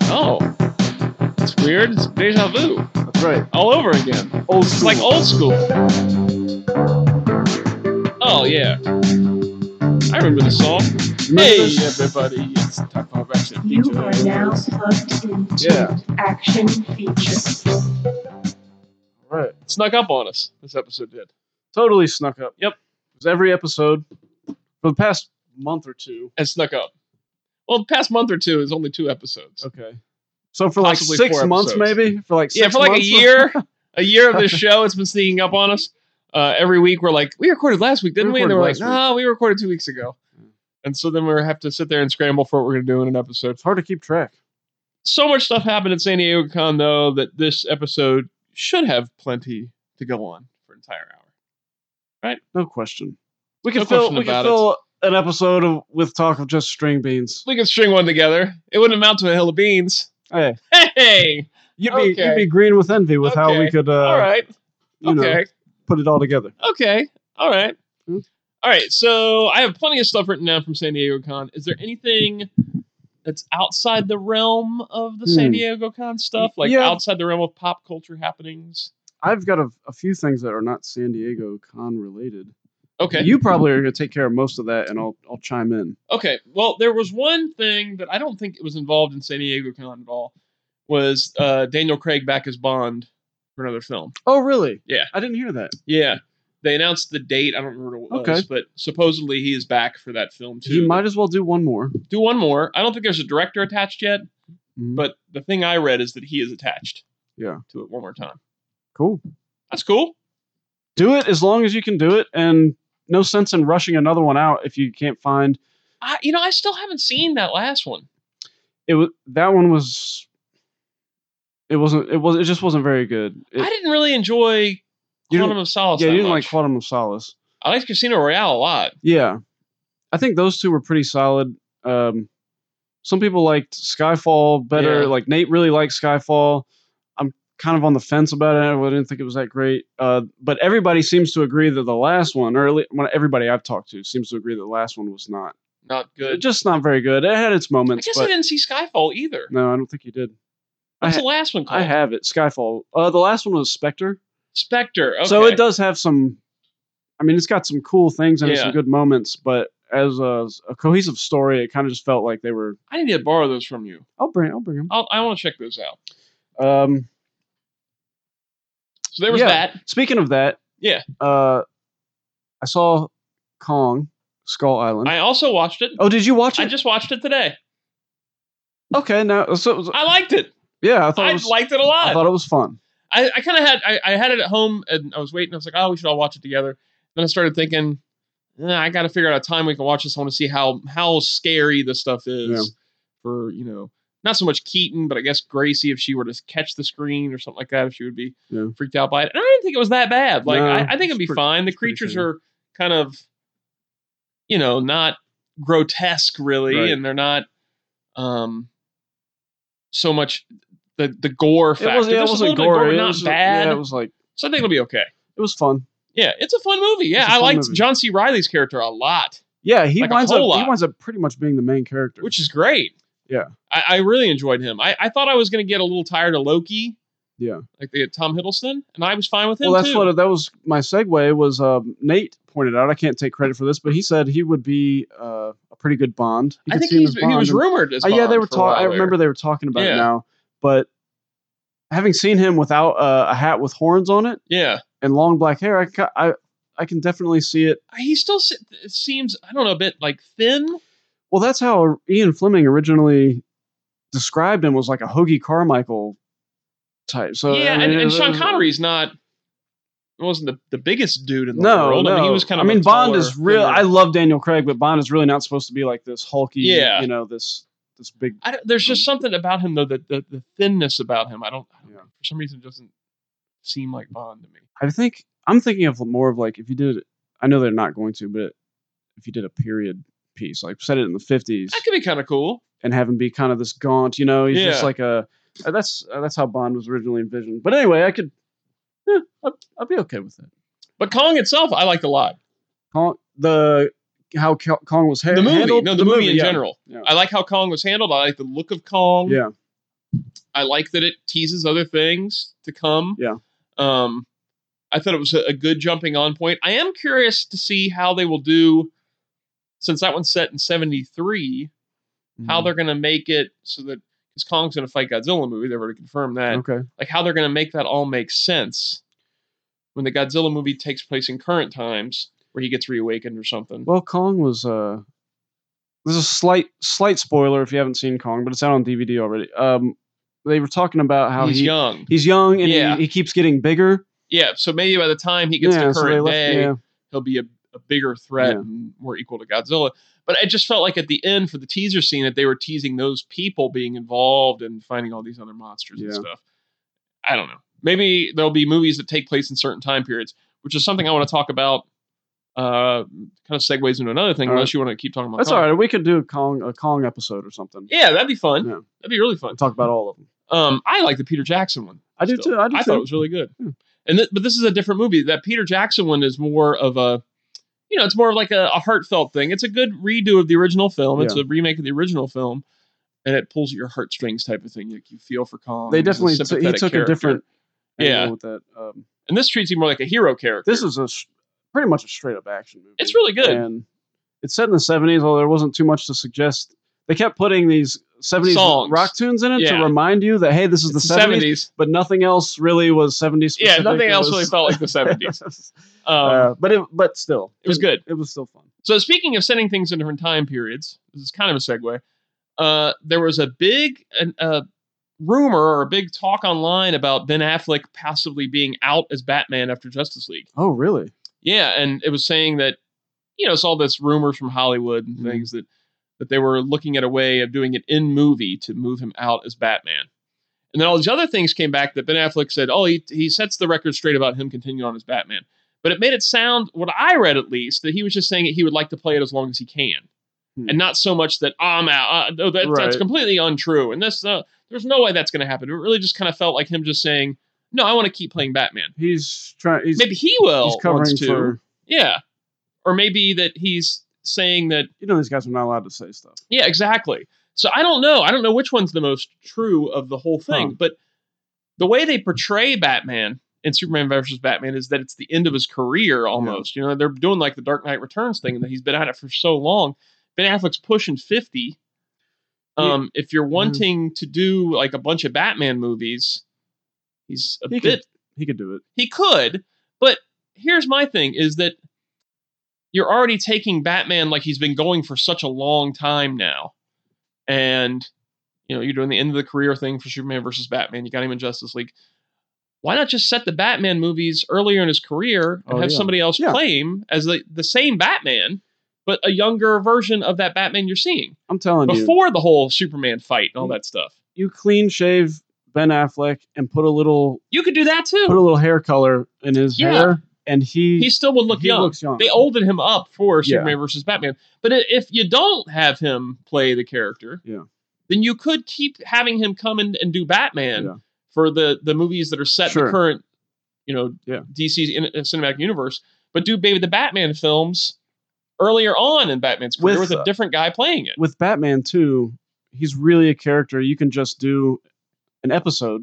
Oh, it's weird. It's deja vu. That's right. All over again. Old It's school. like old school. Oh, yeah. I remember the song. Hey, everybody. It's time for Action You Features. are now plugged into Yeah. Action Features. Right. Snuck up on us. This episode did. Totally snuck up. Yep. Because every episode, for the past month or two. And snuck up. Well, the past month or two is only 2 episodes. Okay. So for Possibly like 6 4 months, episodes. maybe? For like 6 months? Yeah, for like a year. A year of this show, it's been sneaking up on us. Every week we're like, we recorded last week, didn't we? And they were like, no, we recorded 2 weeks ago. And so then we have to sit there and scramble for what we're going to do in an episode. It's hard to keep track. So much stuff happened at San Diego Con, though, that this episode should have plenty to go on for an entire hour. Right? No question. We No could fill, question we could about fill an episode with talk of just string beans. We could string one together. It wouldn't amount to a hill of beans. Hey. Hey! You'd be green with envy with how we could all right. you know, put it all together. Okay. All right. Hmm. All right. So I have plenty of stuff written down from San Diego Con. Is there anything that's outside the realm of the San Diego Con stuff? Like outside the realm of pop culture happenings? I've got a few things that are not San Diego Con related. Okay. You probably are going to take care of most of that, and I'll chime in. Okay. Well, there was one thing that I don't think it was involved in San Diego Con at all. Was Daniel Craig back as Bond for another film. Oh, really? Yeah. I didn't hear that. Yeah. They announced the date. I don't remember what it was, but supposedly he is back for that film too. He might as well do one more. Do one more. I don't think there's a director attached yet, but the thing I read is that he is attached to it one more time. Cool. That's cool. Do it as long as you can do it, and no sense in rushing another one out if you can't find... I still haven't seen that last one. That one was... It just wasn't very good. I didn't really enjoy Quantum of Solace. Yeah, you didn't like Quantum of Solace. I liked Casino Royale a lot. Yeah, I think those two were pretty solid. Some people liked Skyfall better. Yeah. Like Nate really liked Skyfall. I'm kind of on the fence about it. I didn't think it was that great. But everybody seems to agree that the last one, everybody I've talked to seems to agree that the last one was not good. Just not very good. It had its moments. I guess I didn't see Skyfall either. No, I don't think you did. What's the last one called? I have it. Skyfall. The last one was Spectre. Spectre. Okay. So it does have some. I mean, it's got some cool things and some good moments, but as a cohesive story, it kind of just felt like they were. I need to borrow those from you. I'll bring them. I want to check those out. So there was that. Speaking of that, I saw Kong Skull Island. I also watched it. Oh, did you watch it? I just watched it today. Okay, now I liked it. Yeah, I liked it a lot. I thought it was fun. I kind of had it at home and I was waiting. I was like, oh, we should all watch it together. Then I started thinking, I got to figure out a time we can watch this. I want to see how scary this stuff is for, not so much Keaton, but I guess Gracie, if she were to catch the screen or something like that, if she would be freaked out by it. And I didn't think it was that bad. Like, I think it'd be fine. The creatures are kind of, not grotesque really. And they're not so much the gore factor. It wasn't gory. Not bad. Yeah, it was like... So I think it'll be okay. It was fun. Yeah, it's a fun movie. Yeah, I liked John C. Reilly's character a lot. Yeah, he winds up pretty much being the main character. Which is great. Yeah. I really enjoyed him. I thought I was going to get a little tired of Loki. Yeah. Like they had Tom Hiddleston, and I was fine with him, Well, that was my segue was Nate pointed out, I can't take credit for this, but he said he would be a pretty good Bond. I think he was rumored as Bond. Yeah, they were talking. I remember they were talking about it now, but having seen him without a hat with horns on it, and long black hair, I can definitely see it. He still seems, I don't know, a bit like thin. Well, that's how Ian Fleming originally described him, was like a Hoagie Carmichael type. So yeah, and Sean Connery's wasn't the biggest dude in the world. No. I mean, he was kind of. I mean, Bond is real. I love Daniel Craig, but Bond is really not supposed to be like this hulky. This big. There's just something about him though, the thinness about him. I don't know, for some reason, it doesn't seem like Bond to me. I'm thinking of more of like if you did. I know they're not going to, but if you did a period piece, like set it in the 50s, that could be kind of cool, and have him be kind of this gaunt. He's just like a. That's how Bond was originally envisioned. But anyway, I'd be okay with that. But Kong itself, I liked a lot. Kong was handled. The movie in general. Yeah. I like how Kong was handled. I like the look of Kong. Yeah. I like that it teases other things to come. Yeah. I thought it was a good jumping on point. I am curious to see how they will do, since that one's set in 73, how they're going to make it so that, because Kong's going to fight Godzilla movie, they've already confirmed that. Okay. Like how they're going to make that all make sense when the Godzilla movie takes place in current times, where he gets reawakened or something. Well, Kong was there's a slight spoiler if you haven't seen Kong, but it's out on DVD already. They were talking about how he's young. He's young, and Yeah. he keeps getting bigger. Yeah, so maybe by the time he gets to so current they day, he'll be a bigger threat and more equal to Godzilla. But I just felt like at the end for the teaser scene that they were teasing those people being involved and finding all these other monsters and stuff. I don't know. Maybe there'll be movies that take place in certain time periods, which is something I want to talk about. Kind of segues into another thing, unless you want to keep talking about That's Kong. all right. We could do a Kong episode or something. Yeah, that'd be fun. Yeah. That'd be really fun. Talk about all of them. I like the Peter Jackson one. I do too. I thought it was really good. Yeah. But this is a different movie. That Peter Jackson one is more of a, it's more of like a heartfelt thing. It's a good redo of the original film. It's a remake of the original film, and it pulls at your heartstrings type of thing. You feel for Kong. They definitely he took a different angle with that. And this treats him more like a hero character. This is pretty much a straight up action movie. It's really good. And it's set in the 70s, although there wasn't too much to suggest. They kept putting these 70s songs, rock tunes in it to remind you that, hey, this is the 70s, but nothing else really was 70s specific. Yeah, nothing else really felt like the 70s. But still. It was good. It was still fun. So speaking of setting things in different time periods, this is kind of a segue. There was a big rumor or a big talk online about Ben Affleck possibly being out as Batman after Justice League. Oh, really? Yeah, and it was saying that, it's all this rumors from Hollywood and things that they were looking at a way of doing it in movie to move him out as Batman. And then all these other things came back that Ben Affleck said, he sets the record straight about him continuing on as Batman. But it made it sound, what I read at least, that he was just saying that he would like to play it as long as he can. And not so much that, I'm out. That's completely untrue. And this, there's no way that's going to happen. It really just kind of felt like him just saying, no, I want to keep playing Batman. Maybe he will. He's covering for... Yeah. Or maybe that he's saying that... these guys are not allowed to say stuff. Yeah, exactly. So I don't know. I don't know which one's the most true of the whole thing. But the way they portray Batman in Superman vs. Batman is that it's the end of his career almost. Yeah. They're doing like the Dark Knight Returns thing, and that he's been at it for so long. Ben Affleck's pushing 50. If you're wanting to do like a bunch of Batman movies, he could do it. He could, but here's my thing: is that you're already taking Batman like he's been going for such a long time now, and you're doing the end of the career thing for Superman versus Batman. You got him in Justice League. Why not just set the Batman movies earlier in his career and have somebody else play him as the same Batman, but a younger version of that Batman you're seeing? I'm telling you. Before the whole Superman fight and all that stuff. You clean shave Ben Affleck and put a little... You could do that too. Put a little hair color in his hair, and he still would look young. Looks young. They olded him up for Superman versus Batman. But if you don't have him play the character, then you could keep having him come in and do Batman for the movies that are set in the current, DC cinematic universe, but do maybe the Batman films earlier on in Batman's career with a different guy playing it. With Batman too, he's really a character you can just do an episode.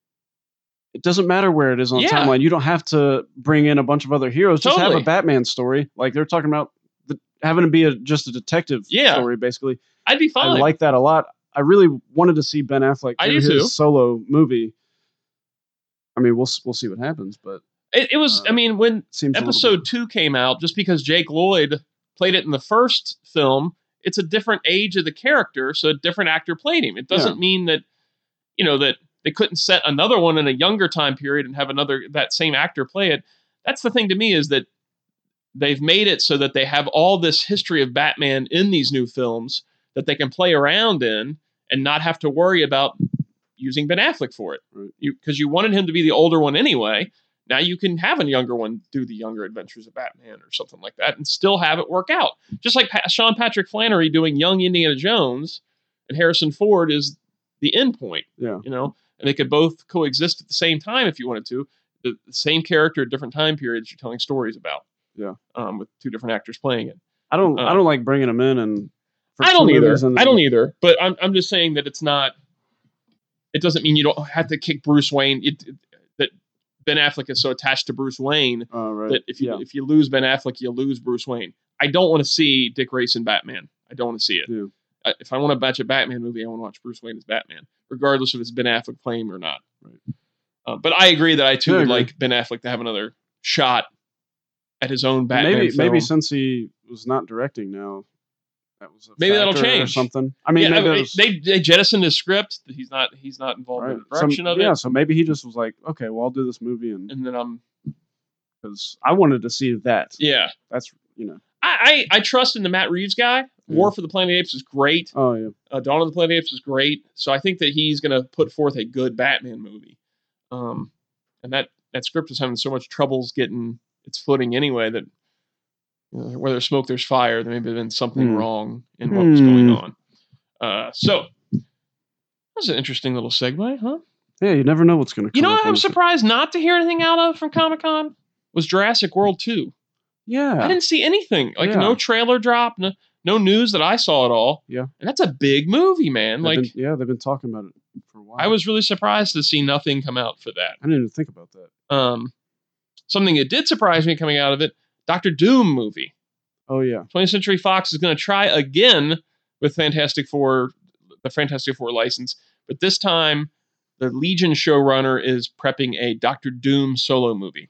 It doesn't matter where it is on the timeline. You don't have to bring in a bunch of other heroes. Just have a Batman story. Like they're talking about having to be just a detective story, basically. I'd be fine. I like that a lot. I really wanted to see Ben Affleck do his solo movie. I mean, we'll see what happens, but it was. I mean, when episode 2 came out, just because Jake Lloyd played it in the first film, it's a different age of the character, so a different actor played him. It doesn't mean that that they couldn't set another one in a younger time period and have that same actor play it. That's the thing to me, is that they've made it so that they have all this history of Batman in these new films that they can play around in and not have to worry about using Ben Affleck for it. Because you wanted him to be the older one anyway. Now you can have a younger one do the younger adventures of Batman or something like that and still have it work out. Just like Sean Patrick Flannery doing young Indiana Jones, and Harrison Ford is the end point. And they could both coexist at the same time if you wanted to. The same character at different time periods you're telling stories about. With two different actors playing it. I don't like bringing them in and I don't either. But I'm just saying that it's not. it doesn't mean you don't have to kick Bruce Wayne. That Ben Affleck is so attached to Bruce Wayne that if you lose Ben Affleck, you lose Bruce Wayne. I don't want to see Dick Grayson Batman. I don't want to see it. Yeah. If I want to watch a Batman movie, I want to watch Bruce Wayne as Batman, regardless if it's Ben Affleck playing him or not. Right. But I agree that I too would like Ben Affleck to have another shot at his own Batman film. Maybe since he was not directing now, that was maybe that'll change or something. I mean, they jettisoned his script. He's not involved in the production of it. Yeah, so maybe he just was like, okay, well, I'll do this movie, and then because I wanted to see that. Yeah, that's I trust in the Matt Reeves guy. War for the Planet of the Apes is great. Oh yeah, Dawn of the Planet of the Apes is great. So I think that he's going to put forth a good Batman movie. And that script is having so much troubles getting its footing anyway that where there's smoke, there's fire. There may have been something wrong in what was going on. So that was an interesting little segue, huh? Yeah, you never know what's going to come. You know what I'm surprised not to hear anything out of from Comic-Con was Jurassic World 2. Yeah. I didn't see anything. No trailer drop, no news that I saw at all. Yeah. And that's a big movie, man. They've been talking about it for a while. I was really surprised to see nothing come out for that. I didn't even think about that. Something that did surprise me coming out of it, Doctor Doom movie. Oh, yeah. 20th Century Fox is going to try again with the Fantastic Four license, but this time the Legion showrunner is prepping a Doctor Doom solo movie.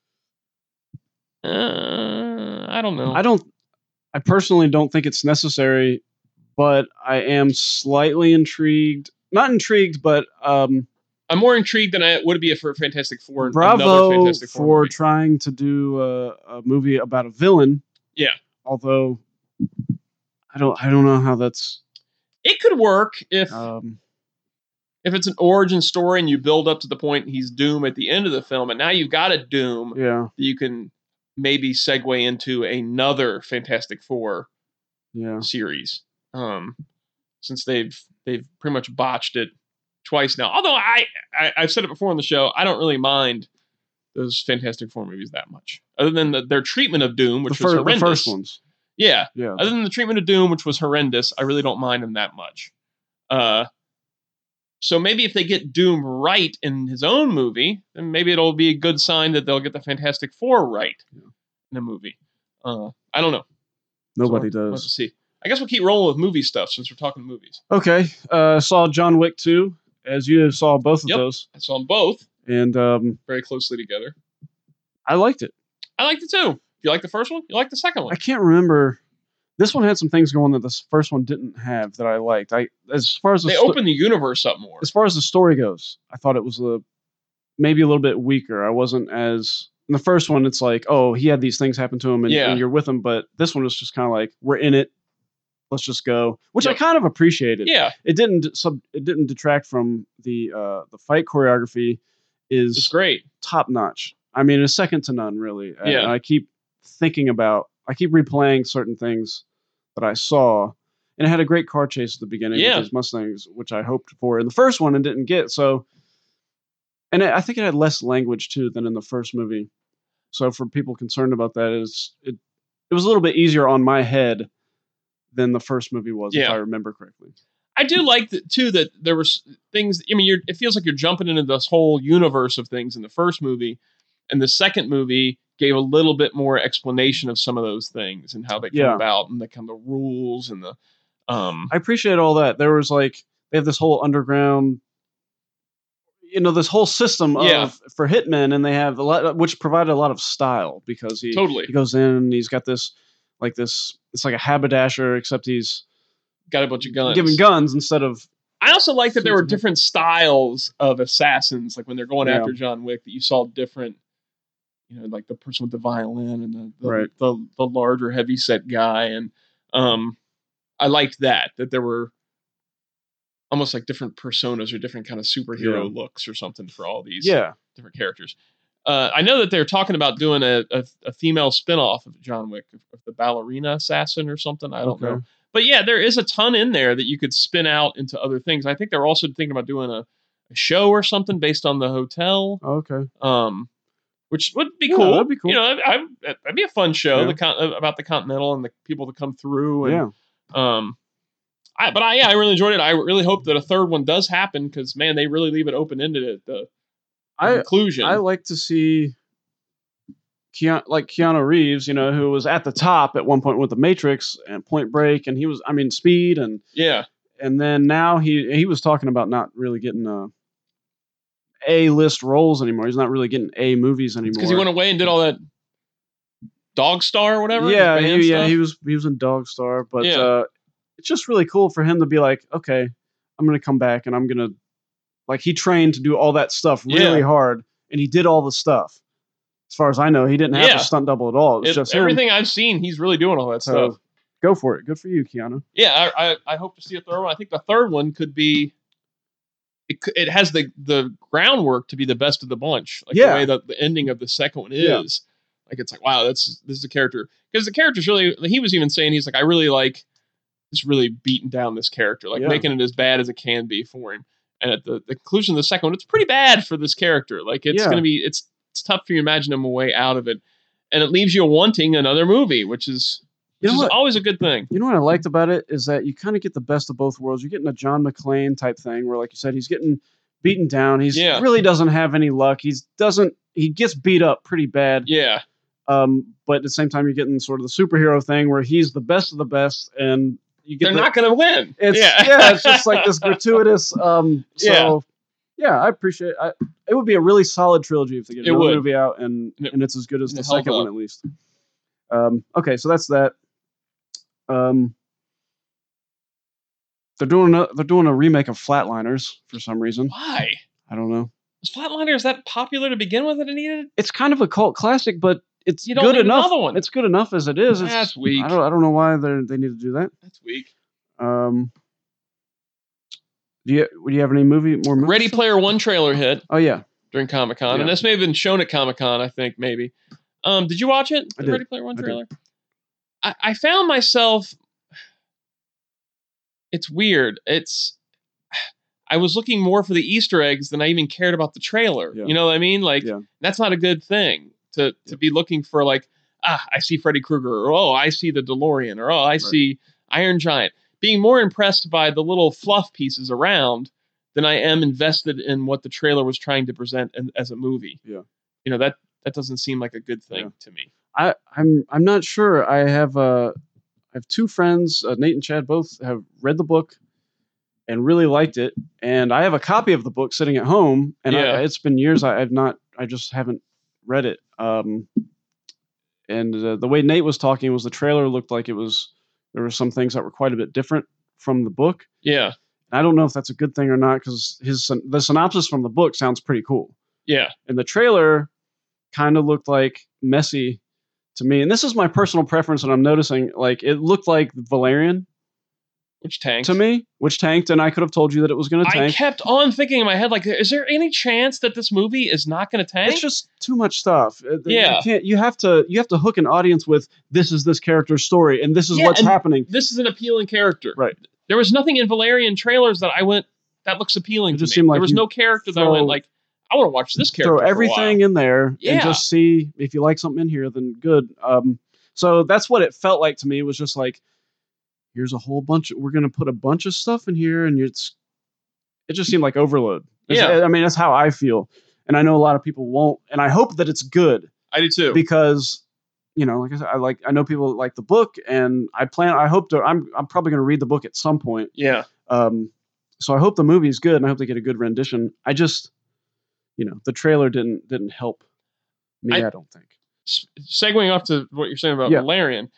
I don't know. I personally don't think it's necessary, but I am slightly intrigued. Not intrigued, but I'm more intrigued than I would be for Fantastic Four. Bravo Fantastic Four for movie. Trying to do a movie about a villain. Yeah. Although I don't know how that's. It could work if it's an origin story and you build up to the point he's Doom at the end of the film, and now you've got a Doom. Yeah. That you can maybe segue into another Fantastic Four. Series. Since they've pretty much botched it twice now. Although I've said it before on the show, I don't really mind those Fantastic Four movies that much. Other than their treatment of Doom, which was horrendous. The first ones. Yeah. Other than the treatment of Doom, which was horrendous, I really don't mind them that much. So maybe if they get Doom right in his own movie, then maybe it'll be a good sign that they'll get the Fantastic Four right in the movie. I don't know. Nobody does. We'll see. I guess we'll keep rolling with movie stuff since we're talking movies. Okay. Saw John Wick 2, as you saw both of those. I saw them both. And very closely together. I liked it. I liked it too. You like the first one? You like the second one? I can't remember. This one had some things going that the first one didn't have that I liked. They opened the universe up more. As far as the story goes, I thought it was maybe a little bit weaker. I wasn't as in the first one. It's like, oh, he had these things happen to him, and you're with him. But this one was just kind of like, we're in it. Let's just go, which I kind of appreciated. Yeah, it didn't detract from the fight choreography. It's great, top notch. I mean, it's second to none, really. Yeah, and I keep replaying certain things that I saw, and it had a great car chase at the beginning with these Mustangs, which I hoped for in the first one and didn't get. So, and I think it had less language too than in the first movie. So for people concerned about that, it was a little bit easier on my head than the first movie was, if I remember correctly. I do like too that there was things. I mean, it feels like you're jumping into this whole universe of things in the first movie, and the second movie gave a little bit more explanation of some of those things and how they come about and the kind of rules and the. I appreciate all that. There was they have this whole underground, this whole system for hitmen, and they have a lot, which provided a lot of style because he goes in and he's got this. It's like a haberdasher, except he's got a bunch of guns. Giving guns instead of. I also like that there were different styles of assassins. Like when they're going after John Wick, that you saw different. Like the person with the violin and the larger heavyset guy, and I liked that there were almost like different personas or different kind of superhero looks or something for all these different characters. I know that they're talking about doing a female spinoff of John Wick, of the ballerina assassin or something. I don't know. But yeah, there is a ton in there that you could spin out into other things. I think they're also thinking about doing a show or something based on the hotel. Okay. Which would be cool. That'd be cool. That'd be a fun show about the Continental and the people that come through. And, I really enjoyed it. I really hope that a third one does happen because, man, they really leave it open-ended at the conclusion. I like to see Keanu Reeves, who was at the top at one point with The Matrix and Point Break, and he was, Speed, and and then now he was talking about not really getting A-list roles anymore. He's not really getting A movies anymore because he went away and did all that Dog Star or whatever. Yeah, he was in Dog Star, but it's just really cool for him to be like, okay, I'm gonna come back and I'm gonna he trained to do all that stuff really hard, and he did all the stuff. As far as I know, he didn't have a stunt double at all. It was just everything him. I've seen. He's really doing all that stuff. Go for it. Good for you, Keanu. Yeah, I hope to see a third one. I think the third one could be. It has the groundwork to be the best of the bunch. The way that the ending of the second one is. Yeah. It's like, wow, this is a character, because the character's really. He was even saying, he's like, I really like just really beating down this character, making it as bad as it can be for him. And at the conclusion of the second one, it's pretty bad for this character. It's going to be it's tough for you to imagine him a way out of it, and it leaves you wanting another movie, which is always a good thing. You know what I liked about it is that you kind of get the best of both worlds. You're getting a John McClane type thing where, like you said, he's getting beaten down. He really doesn't have any luck. He gets beat up pretty bad. Yeah. But at the same time, you're getting sort of the superhero thing where he's the best of the best, and they're not going to win. It's just like this gratuitous. I appreciate it. It would be a really solid trilogy if they get another movie out, and it's as good as the second one at least. Okay, so that's that. They're doing a remake of Flatliners for some reason. Why? I don't know. Was Flatliners that popular to begin with that it needed? It's kind of a cult classic, but it's good enough. It's good enough as it is. That's weak. I don't know why they need to do that. That's weak. Do you have any more movies? Ready Player One trailer hit. Oh yeah, during Comic-Con, and this may have been shown at Comic-Con. I think maybe. Did you watch it? The Ready Player One trailer. I found myself. It's weird. I was looking more for the Easter eggs than I even cared about the trailer. Yeah. You know what I mean? That's not a good thing to be looking for. I see Freddy Krueger, or I see the DeLorean, or I see Iron Giant. Being more impressed by the little fluff pieces around than I am invested in what the trailer was trying to present as a movie. Yeah. That doesn't seem like a good thing to me. I'm not sure. I have two friends, Nate and Chad, both have read the book and really liked it, and I have a copy of the book sitting at home, and it's been years I just haven't read it. And the way Nate was talking was the trailer looked like there were some things that were quite a bit different from the book. Yeah. And I don't know if that's a good thing or not, because the synopsis from the book sounds pretty cool. Yeah. And the trailer kind of looked messy to me. And this is my personal preference, and I'm noticing, it looked like Valerian. Which tanked. To me, and I could have told you that it was going to tank. I kept on thinking in my head, is there any chance that this movie is not going to tank? It's just too much stuff. Yeah. You have to hook an audience with, this is this character's story, and this is what's happening. This is an appealing character. Right. There was nothing in Valerian trailers that I went, that looks appealing to me. There was no character that I went, I want to watch this character. Throw everything in there and just see if you like something in here, then good. So that's what it felt like to me. It was just here's a whole bunch. We're going to put a bunch of stuff in here, and it just seemed like overload. That's how I feel, and I know a lot of people won't. And I hope that it's good. I do too, because like I said, I know people like the book, and I'm probably going to read the book at some point. Yeah. So I hope the movie is good, and I hope they get a good rendition. I just, the trailer didn't help me. I don't think. Segueing off to what you're saying about Valerian,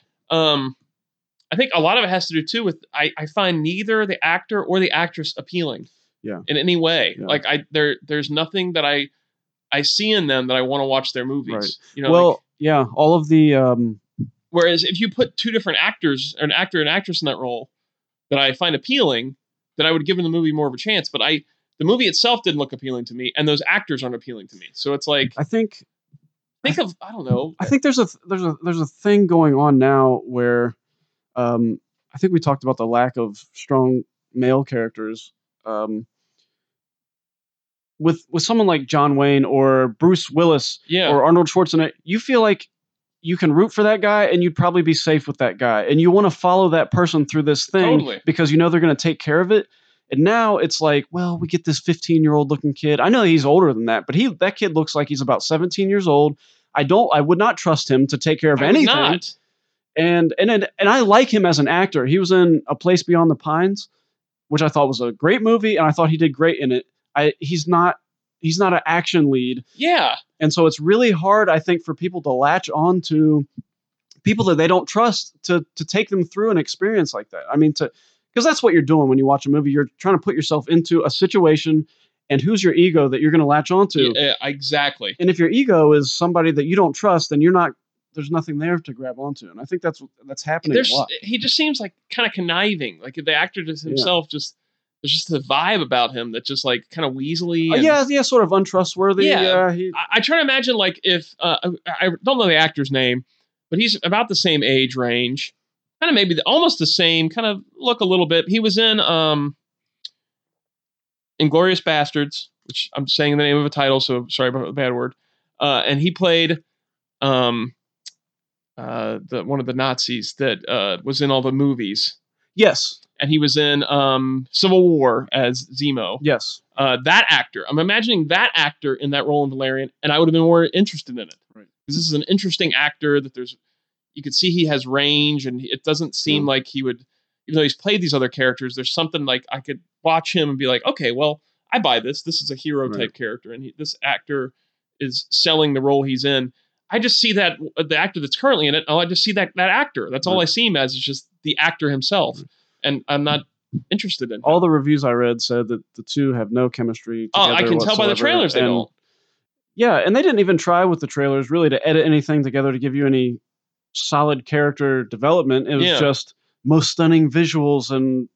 I think a lot of it has to do too with I find neither the actor or the actress appealing. Yeah. In any way. Yeah. There's nothing that I see in them that I want to watch their movies. Right. All of the whereas if you put two different actors, an actor and actress in that role that I find appealing, then I would give them the movie more of a chance. But the movie itself didn't look appealing to me, and those actors aren't appealing to me. So it's I think I don't know. I think there's a thing going on now where I think we talked about the lack of strong male characters. With someone like John Wayne or Bruce Willis or Arnold Schwarzenegger, you feel like you can root for that guy and you'd probably be safe with that guy. And you want to follow that person through this thing because you know they're going to take care of it. And now it's like, well, we get this 15-year-old looking kid. I know he's older than that, but that kid looks like he's about 17 years old. I would not trust him to take care of anything. And I like him as an actor. He was in A Place Beyond the Pines, which I thought was a great movie, and I thought he did great in it. He's not an action lead. Yeah. And so it's really hard, I think, for people to latch on to people that they don't trust to take them through an experience like that. I mean, because that's what you're doing when you watch a movie. You're trying to put yourself into a situation, and who's your ego that you're going to latch onto? Yeah, exactly. And if your ego is somebody that you don't trust, then there's nothing there to grab onto. And I think that's happening a lot. He just seems like kind of conniving. Like the actor just himself there's just a vibe about him that's just like kind of weaselly. Yeah, sort of untrustworthy. Yeah. I try to imagine like if, I don't know the actor's name, but he's about the same age range. Kind of maybe almost the same, kind of look a little bit. He was in Inglourious Bastards, which I'm saying the name of a title, so sorry about the bad word. And he played one of the Nazis that was in all the movies. Yes. And he was in Civil War as Zemo. Yes. That actor. I'm imagining that actor in that role in Valerian, and I would have been more interested in it. Right. Because this is an interesting actor that you could see he has range, and it doesn't seem like he would, even though he's played these other characters, there's something like I could watch him and be like, okay, well, I buy this. This is a hero type character, and this actor is selling the role he's in. I just see that the actor that's currently in it. I just see that actor. That's all I see him as. Is just the actor himself, and I'm not interested in him. All the reviews I read said that the two have no chemistry together. I can tell by the trailers they don't. Yeah, and they didn't even try with the trailers really to edit anything together to give you any solid character development. It was just most stunning visuals, and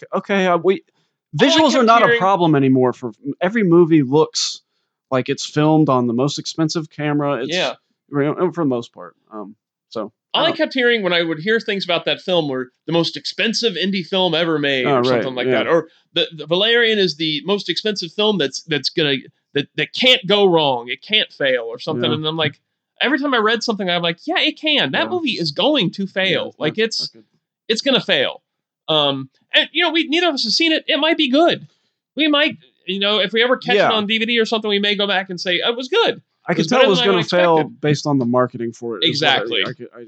visuals are not a problem anymore. For every movie looks like it's filmed on the most expensive camera. For the most part. So all I kept hearing when I would hear things about that film were the most expensive indie film ever made, or something like that, or the Valerian is the most expensive film that can't go wrong, it can't fail, or something. And I'm like, every time I read something, I'm like, yeah, it can. That movie is going to fail. It's going to fail. And neither of us have seen it. It might be good. We might, if we ever catch it on DVD or something, we may go back and say it was good. I could tell it was going to fail based on the marketing for it. Exactly.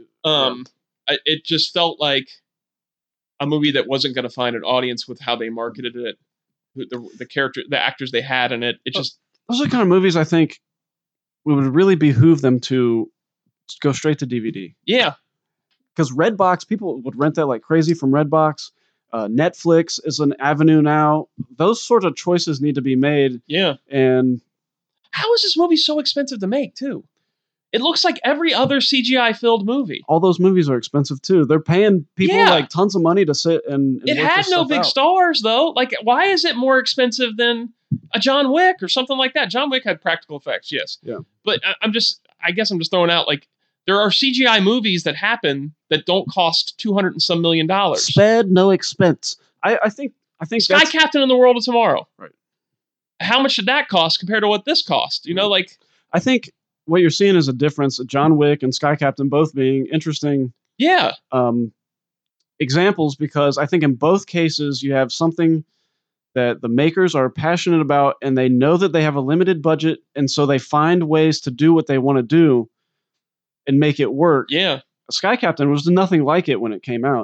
It just felt like a movie that wasn't going to find an audience with how they marketed it, the character, the actors they had in it. Those are the kind of movies I think it would really behoove them to go straight to DVD. Yeah. Because Redbox, people would rent that like crazy from Redbox. Netflix is an avenue now. Those sort of choices need to be made. Yeah. And how is this movie so expensive to make, too? It looks like every other CGI-filled movie. All those movies are expensive, too. They're paying people like tons of money to sit and it had no big stars, though. Like, why is it more expensive than a John Wick or something like that? John Wick had practical effects, yes. Yeah. But I guess I'm just throwing out, like, there are CGI movies that happen that don't cost $200 and some million. Sped, no expense. I think Sky Captain in the World of Tomorrow. Right. How much did that cost compared to what this cost? I think what you're seeing is a difference. John Wick and Sky Captain both being interesting examples, because I think in both cases you have something that the makers are passionate about and they know that they have a limited budget, and so they find ways to do what they want to do and make it work. Yeah. Sky Captain was nothing like it when it came out.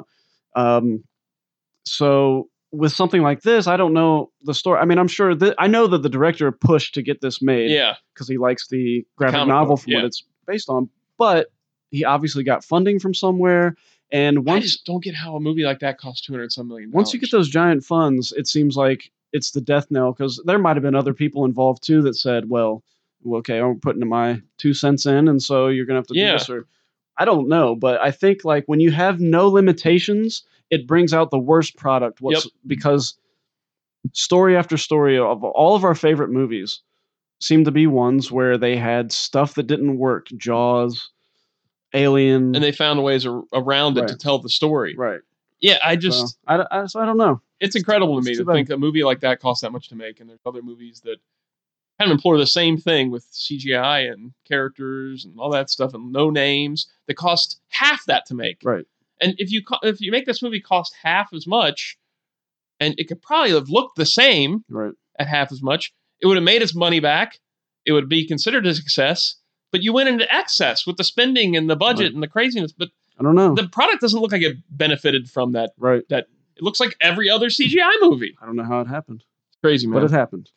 So with something like this, I don't know the story. I mean, I'm sure I know that the director pushed to get this made. Yeah. Because he likes the graphic novel from what it's based on. But he obviously got funding from somewhere. And I just don't get how a movie like that costs $200 some million. Once you get those giant funds, it seems like it's the death knell, because there might have been other people involved too that said, well, okay, I'm putting my 2 cents in, and so you're gonna have to do this. Or I don't know, but I think like when you have no limitations, it brings out the worst product. Because story after story of all of our favorite movies seem to be ones where they had stuff that didn't work. Jaws, Alien, and they found ways around it to tell the story. Right. Yeah, I don't know. It's incredible to me to think a movie like that costs that much to make, and there's other movies that kind of implore the same thing with CGI and characters and all that stuff and no names that cost half that to make. Right. And if you make this movie cost half as much, and it could probably have looked the same at half as much, it would have made its money back. It would be considered a success. But you went into excess with the spending and the budget and the craziness. But I don't know. The product doesn't look like it benefited from that. Right. That it looks like every other CGI movie. I don't know how it happened. It's crazy, man. But it happened.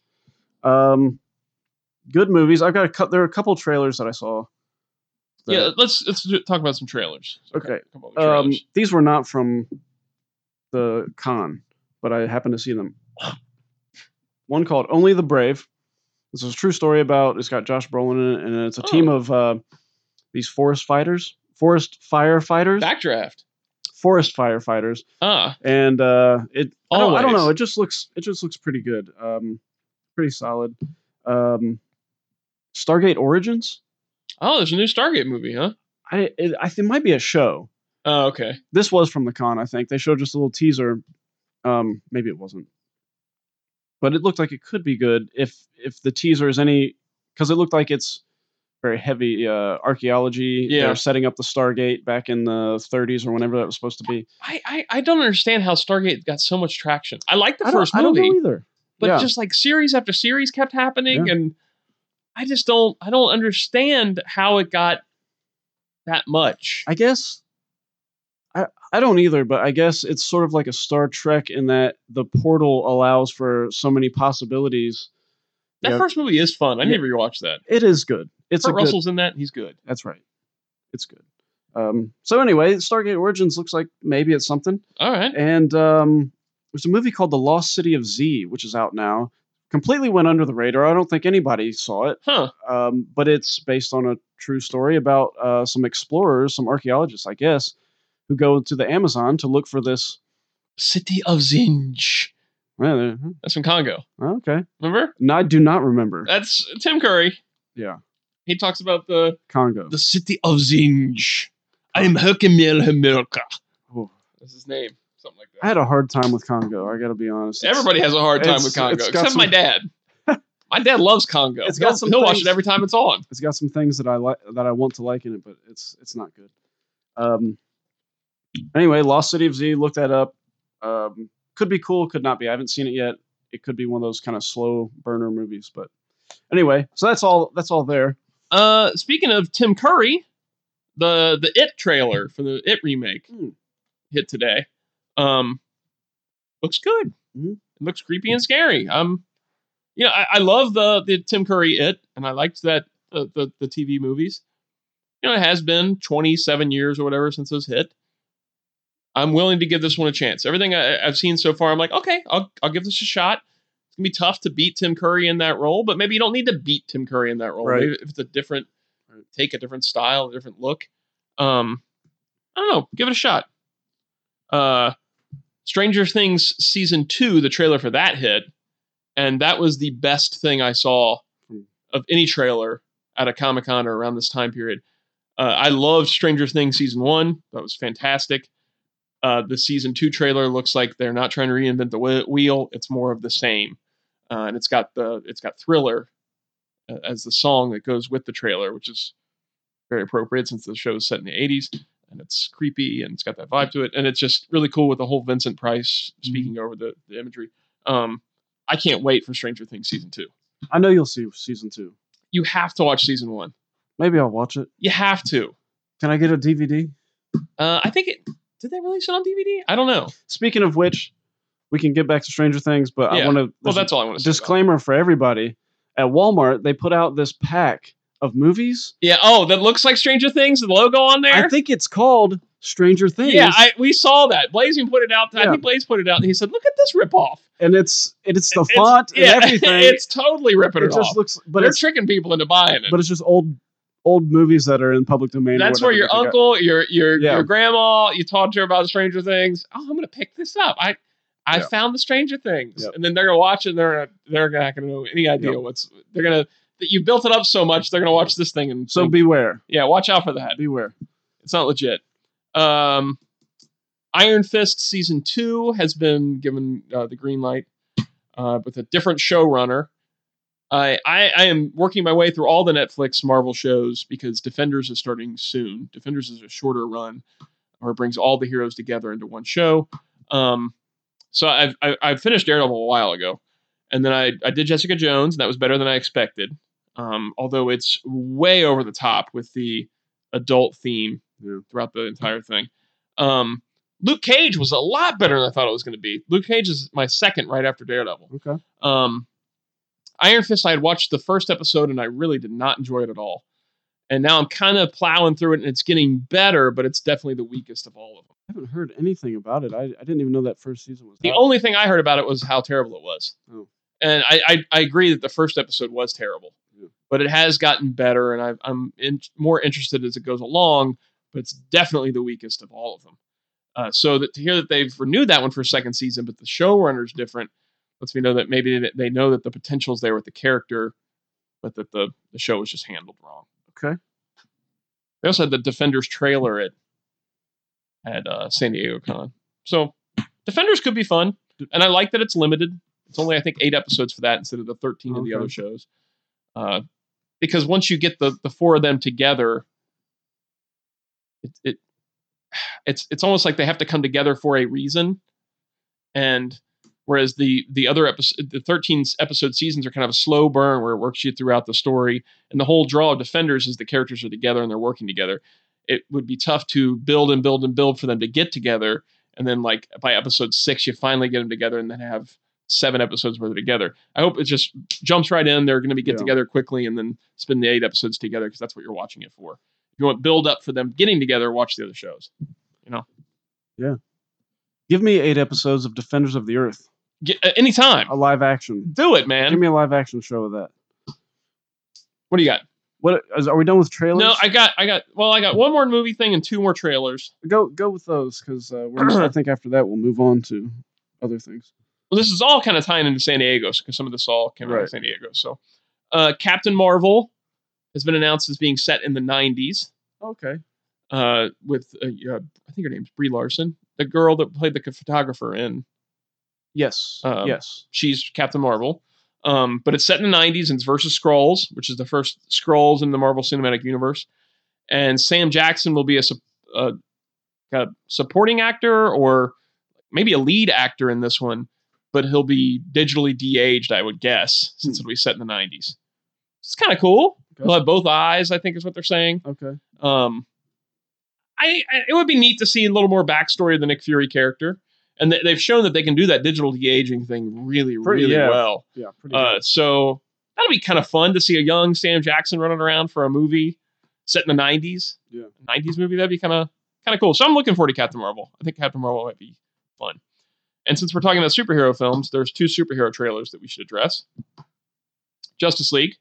Good movies. I've got there are a couple trailers that I saw. Yeah, let's talk about some trailers. Okay. Trailers. These were not from the con, but I happened to see them. One called Only the Brave. This is a true story it's got Josh Brolin in it, and it's a team of these forest firefighters. Backdraft. Forest firefighters. And I don't know. It just looks pretty good. Pretty solid. Stargate Origins. Oh, there's a new Stargate movie, huh? I think it might be a show. Oh, okay. This was from the con, I think. They showed just a little teaser. Maybe it wasn't. But it looked like it could be good if the teaser is any... Because it looked like it's very heavy archaeology. Yeah. They're setting up the Stargate back in the 30s or whenever that was supposed to be. I don't understand how Stargate got so much traction. I like the first movie. I don't know either. But just like series after series kept happening, and I just don't understand how it got that much. I guess I don't either, but I guess it's sort of like a Star Trek in that the portal allows for so many possibilities. That first movie is fun. I never rewatched that. It is good. Kurt Russell's in that. He's good. That's right. It's good. So anyway, Stargate Origins looks like maybe it's something. All right. And there's a movie called The Lost City of Z, which is out now. Completely went under the radar. I don't think anybody saw it. Huh. But it's based on a true story about some explorers, some archaeologists, I guess, who go to the Amazon to look for this City of Zinj. That's from Congo. Okay. Remember? No, I do not remember. That's Tim Curry. Yeah. He talks about the Congo. The City of Zinj. I'm Herkemel Hemelka. Oh. That's his name. Something like that. I had a hard time with Congo. I got to be honest. Everybody has a hard time with Congo, except my dad. My dad loves Congo. He'll watch it every time it's on. It's got some things that I like that I want to like in it, but it's not good. Anyway, Lost City of Z. Look that up. Could be cool. Could not be. I haven't seen it yet. It could be one of those kind of slow burner movies. But anyway, so that's all. That's all there. Speaking of Tim Curry, the It trailer for the It remake hit today. Looks good. Mm-hmm. It looks creepy and scary. I love the Tim Curry It, and I liked that the TV movies. It has been 27 years or whatever since it was hit. I'm willing to give this one a chance. Everything I've seen so far, I'm like, okay, I'll give this a shot. It's gonna be tough to beat Tim Curry in that role, but maybe you don't need to beat Tim Curry in that role. Right. Maybe if it's a different style, a different look. I don't know. Give it a shot. Stranger Things season 2, the trailer for that hit, and that was the best thing I saw of any trailer at a Comic-Con or around this time period. I loved Stranger Things season 1. That was fantastic. The season 2 trailer looks like they're not trying to reinvent the wheel. It's more of the same, and it's got Thriller as the song that goes with the trailer, which is very appropriate since the show is set in the 80s, and it's creepy and it's got that vibe to it, and it's just really cool with the whole Vincent Price speaking over the imagery. I can't wait for Stranger Things season 2. I know you'll see season 2. You have to watch season 1. Maybe I'll watch it. You have to. Can I get a DVD? I think did they release it on DVD? I don't know. Speaking of which, we can get back to Stranger Things, but I want to... Well, that's all I want to say. Disclaimer for everybody. At Walmart, they put out this pack of movies. Yeah, that looks like Stranger Things, the logo on there. I think it's called Stranger Things. Yeah, we saw that. Blazing put it out. Yeah. I think Blaze put it out, and he said, look at this ripoff. And it's the font and everything. It's totally ripping it off. It just looks... But they're tricking people into buying it. But it's just old movies that are in public domain. That's where your uncle, your grandma, you talked to her about Stranger Things. Oh, I'm going to pick this up. I found the Stranger Things. Yep. And then they're going to watch it, and they're not going to know any idea they're going to... That you built it up so much, they're going to watch this thing and so beware. Yeah, watch out for that. Beware. It's not legit. Iron Fist season 2 has been given the green light with a different showrunner. I am working my way through all the Netflix Marvel shows because Defenders is starting soon. Defenders is a shorter run, or brings all the heroes together into one show. So I've finished Daredevil a while ago, and then I did Jessica Jones, and that was better than I expected. Although it's way over the top with the adult theme throughout the entire thing. Luke Cage was a lot better than I thought it was going to be. Luke Cage is my second right after Daredevil. Okay. Iron Fist, I had watched the first episode and I really did not enjoy it at all. And now I'm kind of plowing through it and it's getting better, but it's definitely the weakest of all of them. I haven't heard anything about it. I didn't even know that first season was The only thing I heard about it was how terrible it was. Oh. And I agree that the first episode was terrible. Yeah. But it has gotten better and I'm more interested as it goes along, but it's definitely the weakest of all of them. So that to hear that they've renewed that one for a second season, but the showrunner's different, lets me know that maybe they know that the potential's there with the character, but that the show was just handled wrong. Okay. They also had the Defenders trailer at San Diego Con. So Defenders could be fun, and I like that it's limited. It's only, I think, 8 episodes for that instead of the 13 of the other shows. Because once you get the 4 of them together, it's almost like they have to come together for a reason. And whereas the other episode, the 13 episode seasons are kind of a slow burn where it works you throughout the story. And the whole draw of Defenders is the characters are together and they're working together. It would be tough to build and build and build for them to get together. And then like by episode 6, you finally get them together and then have 7 episodes where they're together. I hope it just jumps right in. They're going to be get together quickly and then spend the 8 episodes together because that's what you're watching it for. If you want build up for them getting together, watch the other shows. You know? Yeah. Give me 8 episodes of Defenders of the Earth. Anytime. A live action. Do it, man. Give me a live action show of that. What do you got? Are we done with trailers? No, I got one more movie thing and 2 more trailers. Go with those because I think after that we'll move on to other things. Well, this is all kind of tying into San Diego because some of this all came out of San Diego. So, Captain Marvel has been announced as being set in the 90s. Okay. With I think her name's Brie Larson, the girl that played the photographer in. Yes. Yes. She's Captain Marvel. But it's set in the 90s and it's versus Skrulls, which is the first Skrulls in the Marvel Cinematic Universe. And Sam Jackson will be a supporting actor or maybe a lead actor in this one, but he'll be digitally de-aged, I would guess, since it'll be set in the 90s. It's kind of cool. Okay. He'll have both eyes, I think is what they're saying. Okay. It would be neat to see a little more backstory of the Nick Fury character. And they've shown that they can do that digital de-aging thing really well. Yeah, pretty good. So that'll be kind of fun to see a young Sam Jackson running around for a movie set in the 90s. Yeah. 90s movie, that'd be kind of cool. So I'm looking forward to Captain Marvel. I think Captain Marvel might be fun. And since we're talking about superhero films, there's 2 superhero trailers that we should address. Justice League.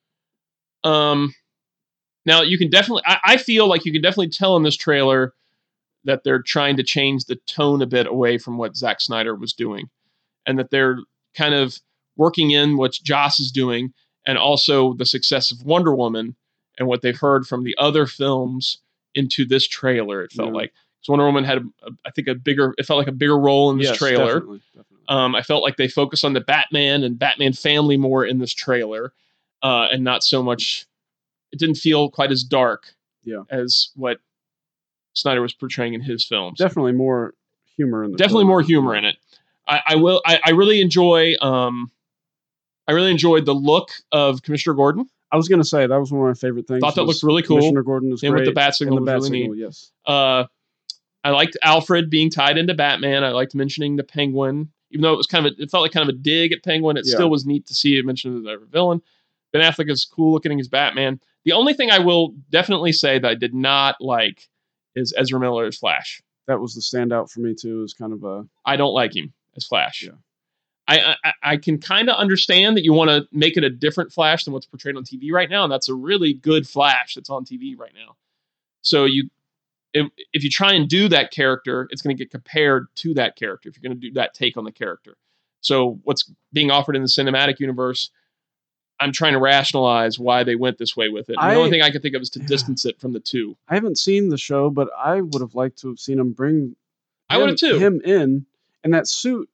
Now you can definitely, I feel like you can definitely tell in this trailer that they're trying to change the tone a bit away from what Zack Snyder was doing. And that they're kind of working in what Joss is doing and also the success of Wonder Woman and what they've heard from the other films into this trailer, it felt like. So Wonder Woman had, it felt like a bigger role in this trailer. Definitely. I felt like they focused on the Batman and Batman family more in this trailer and not so much, it didn't feel quite as dark as what Snyder was portraying in his films. Definitely more humor in the Definitely more humor in it. I really enjoy I really enjoyed the look of Commissioner Gordon. I was going to say that was one of my favorite things. Thought that looked really cool. Commissioner Gordon is great. With the bat signal was really neat. Yes. I liked Alfred being tied into Batman. I liked mentioning the Penguin, even though it felt like kind of a dig at Penguin. It still was neat to see it mentioned as a villain. Ben Affleck is cool looking as Batman. The only thing I will definitely say that I did not like is Ezra Miller as Flash. That was the standout for me too. Is kind of I don't like him as Flash. Yeah. I can kind of understand that you want to make it a different Flash than what's portrayed on TV right now, and that's a really good Flash that's on TV right now. So if you try and do that character, it's going to get compared to that character if you're going to do that take on the character. So what's being offered in the cinematic universe, I'm trying to rationalize why they went this way with it. The only thing I can think of is to distance it from the 2. I haven't seen the show, but I would have liked to have seen him bring him in. And that suit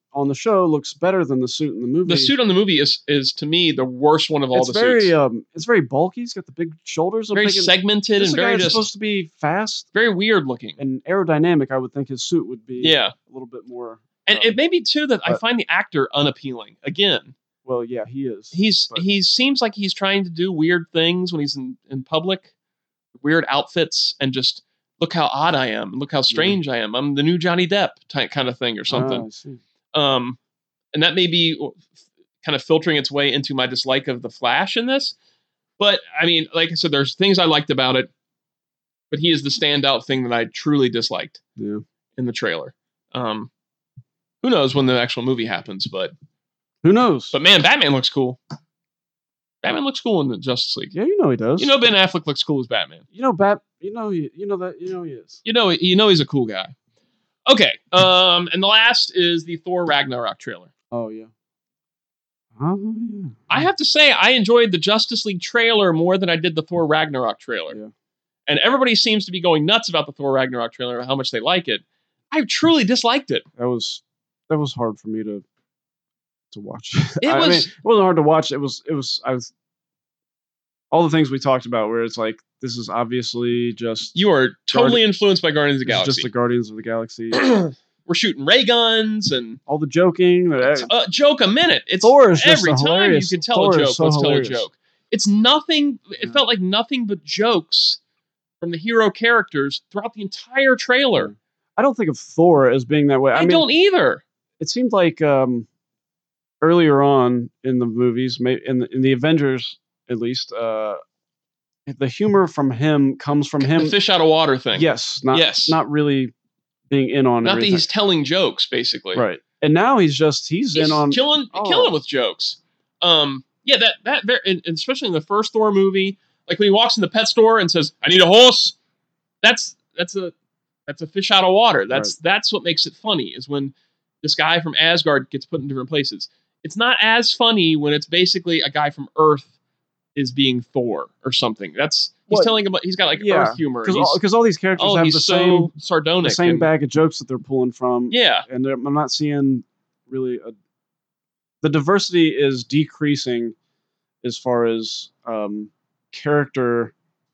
on the show looks better than the suit in the movie. The suit on the movie is to me the worst one of all the suits. It's very bulky. He's got the big shoulders. Very segmented and very just supposed to be fast, very weird looking and aerodynamic. I would think his suit would be a little bit more. And it may be too that I find the actor unappealing again. Well, yeah, he is. He seems like he's trying to do weird things when he's in public, weird outfits, and just look how odd I am, look how strange I am. I'm the new Johnny Depp type kind of thing or something. I see. And that may be kind of filtering its way into my dislike of the Flash in this. But I mean, like I said, there's things I liked about it, but he is the standout thing that I truly disliked in the trailer. Who knows when the actual movie happens, but who knows? But man, Batman looks cool. Batman looks cool in the Justice League. Yeah, you know he does. You know Ben Affleck looks cool as Batman. You know he is. You know he's a cool guy. Okay, and the last is the Thor Ragnarok trailer. Oh yeah. I have to say I enjoyed the Justice League trailer more than I did the Thor Ragnarok trailer. Yeah. And everybody seems to be going nuts about the Thor Ragnarok trailer, how much they like it. I truly disliked it. That was hard for me to watch. It wasn't hard to watch. I was all the things we talked about where it's like, this is obviously just... You are totally influenced by Guardians of the Galaxy. Just the Guardians of the Galaxy. We're shooting ray guns and... all the joking. Joke a minute. It's Thor is every just time you can tell a joke, so let's hilarious. tell a joke. It's nothing... It felt like nothing but jokes from the hero characters throughout the entire trailer. I don't think of Thor as being that way. I don't either. It seemed like earlier on in the movies, in the Avengers at least, the humor from him comes from him. The fish out of water thing. Yes. Not really being in on not everything. That he's telling jokes, basically. Right. And now he's in on... killing with jokes. Yeah, and especially in the first Thor movie, like when he walks in the pet store and says, "I need a horse," that's a fish out of water. That's what makes it funny, is when this guy from Asgard gets put in different places. It's not as funny when it's basically a guy from Earth is being Thor or something. He's telling him he's got like Earth humor. Because all these characters have sardonic, the same bag of jokes that they're pulling from. Yeah. And I'm not seeing really the diversity is decreasing as far as character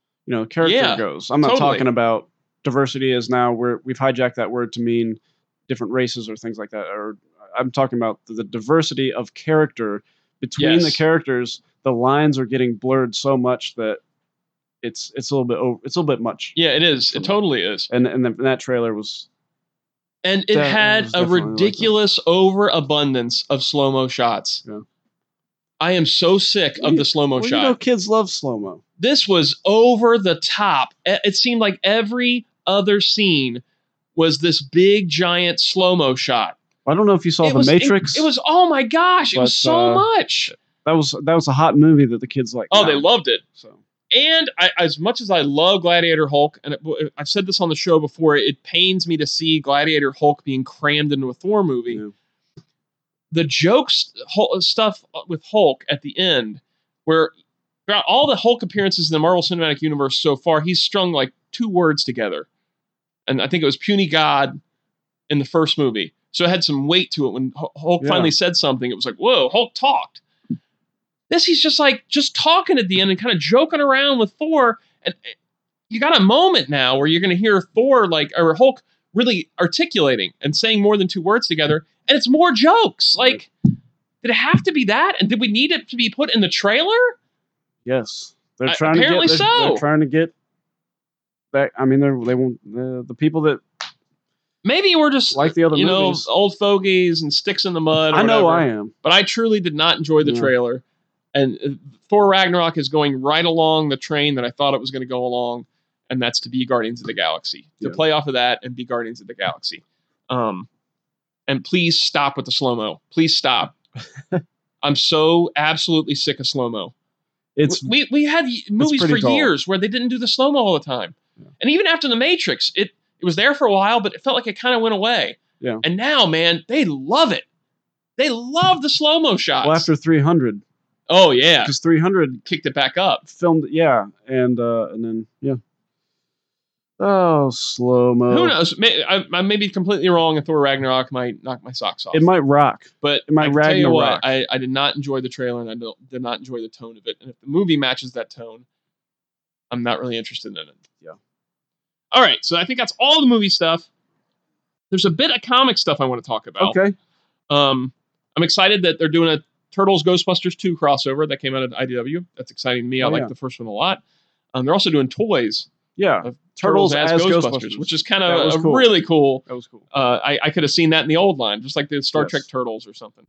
goes. I'm not talking about diversity as now we've hijacked that word to mean different races or things like that. Or I'm talking about the diversity of character between the characters. The lines are getting blurred so much that it's a little bit much. Yeah, it is. It totally is. And that trailer was. And it had a ridiculous overabundance of slow-mo shots. Yeah. I am so sick of the slow-mo shot. You know, kids love slow-mo. This was over the top. It seemed like every other scene was this big, giant slow-mo shot. I don't know if you saw The Matrix. It was, oh my gosh, it was so much. That was a hot movie that the kids liked. Oh, they loved it. So. And as much as I love Gladiator Hulk, and I've said this on the show before, it pains me to see Gladiator Hulk being crammed into a Thor movie. Yeah. The jokes stuff with Hulk at the end, where throughout all the Hulk appearances in the Marvel Cinematic Universe so far, he's strung like 2 words together. And I think it was puny God in the first movie. So it had some weight to it. When Hulk finally said something, it was like, whoa, Hulk talked. This, he's just talking at the end and kind of joking around with Thor. And you got a moment now where you're going to hear Thor or Hulk really articulating and saying more than 2 words together. And it's more jokes. Like, did it have to be that? And did we need it to be put in the trailer? Yes. They're trying to get that. I mean, they won't, the people that, maybe we're just like the other movies. Old fogies and sticks in the mud. I know I am. But I truly did not enjoy the trailer. And Thor Ragnarok is going right along the train that I thought it was going to go along, and that's to be Guardians of the Galaxy. To play off of that and be Guardians of the Galaxy. And please stop with the slow-mo. Please stop. I'm so absolutely sick of slow-mo. We had movies for years where they didn't do the slow-mo all the time. Yeah. And even after The Matrix, it was there for a while, but it felt like it kind of went away. Yeah. And now, man, they love it. They love the slow-mo shots. Well, after 300. Oh, yeah. Because 300 kicked it back up. Filmed, and then, yeah. Oh, slow-mo. Who knows? I may be completely wrong, and Thor Ragnarok might knock my socks off. It might rock. But it might tell you what, Ragnarok. I did not enjoy the trailer, and I did not enjoy the tone of it. And if the movie matches that tone, I'm not really interested in it. Yeah. All right, so I think that's all the movie stuff. There's a bit of comic stuff I want to talk about. Okay. I'm excited that they're doing a Turtles Ghostbusters 2 crossover that came out at IDW. That's exciting to me. I like the first one a lot. They're also doing toys. Yeah. Turtles as Ghostbusters, which is kind of cool. Really cool. That was cool. I could have seen that in the old line, just like the Star Trek Turtles or something.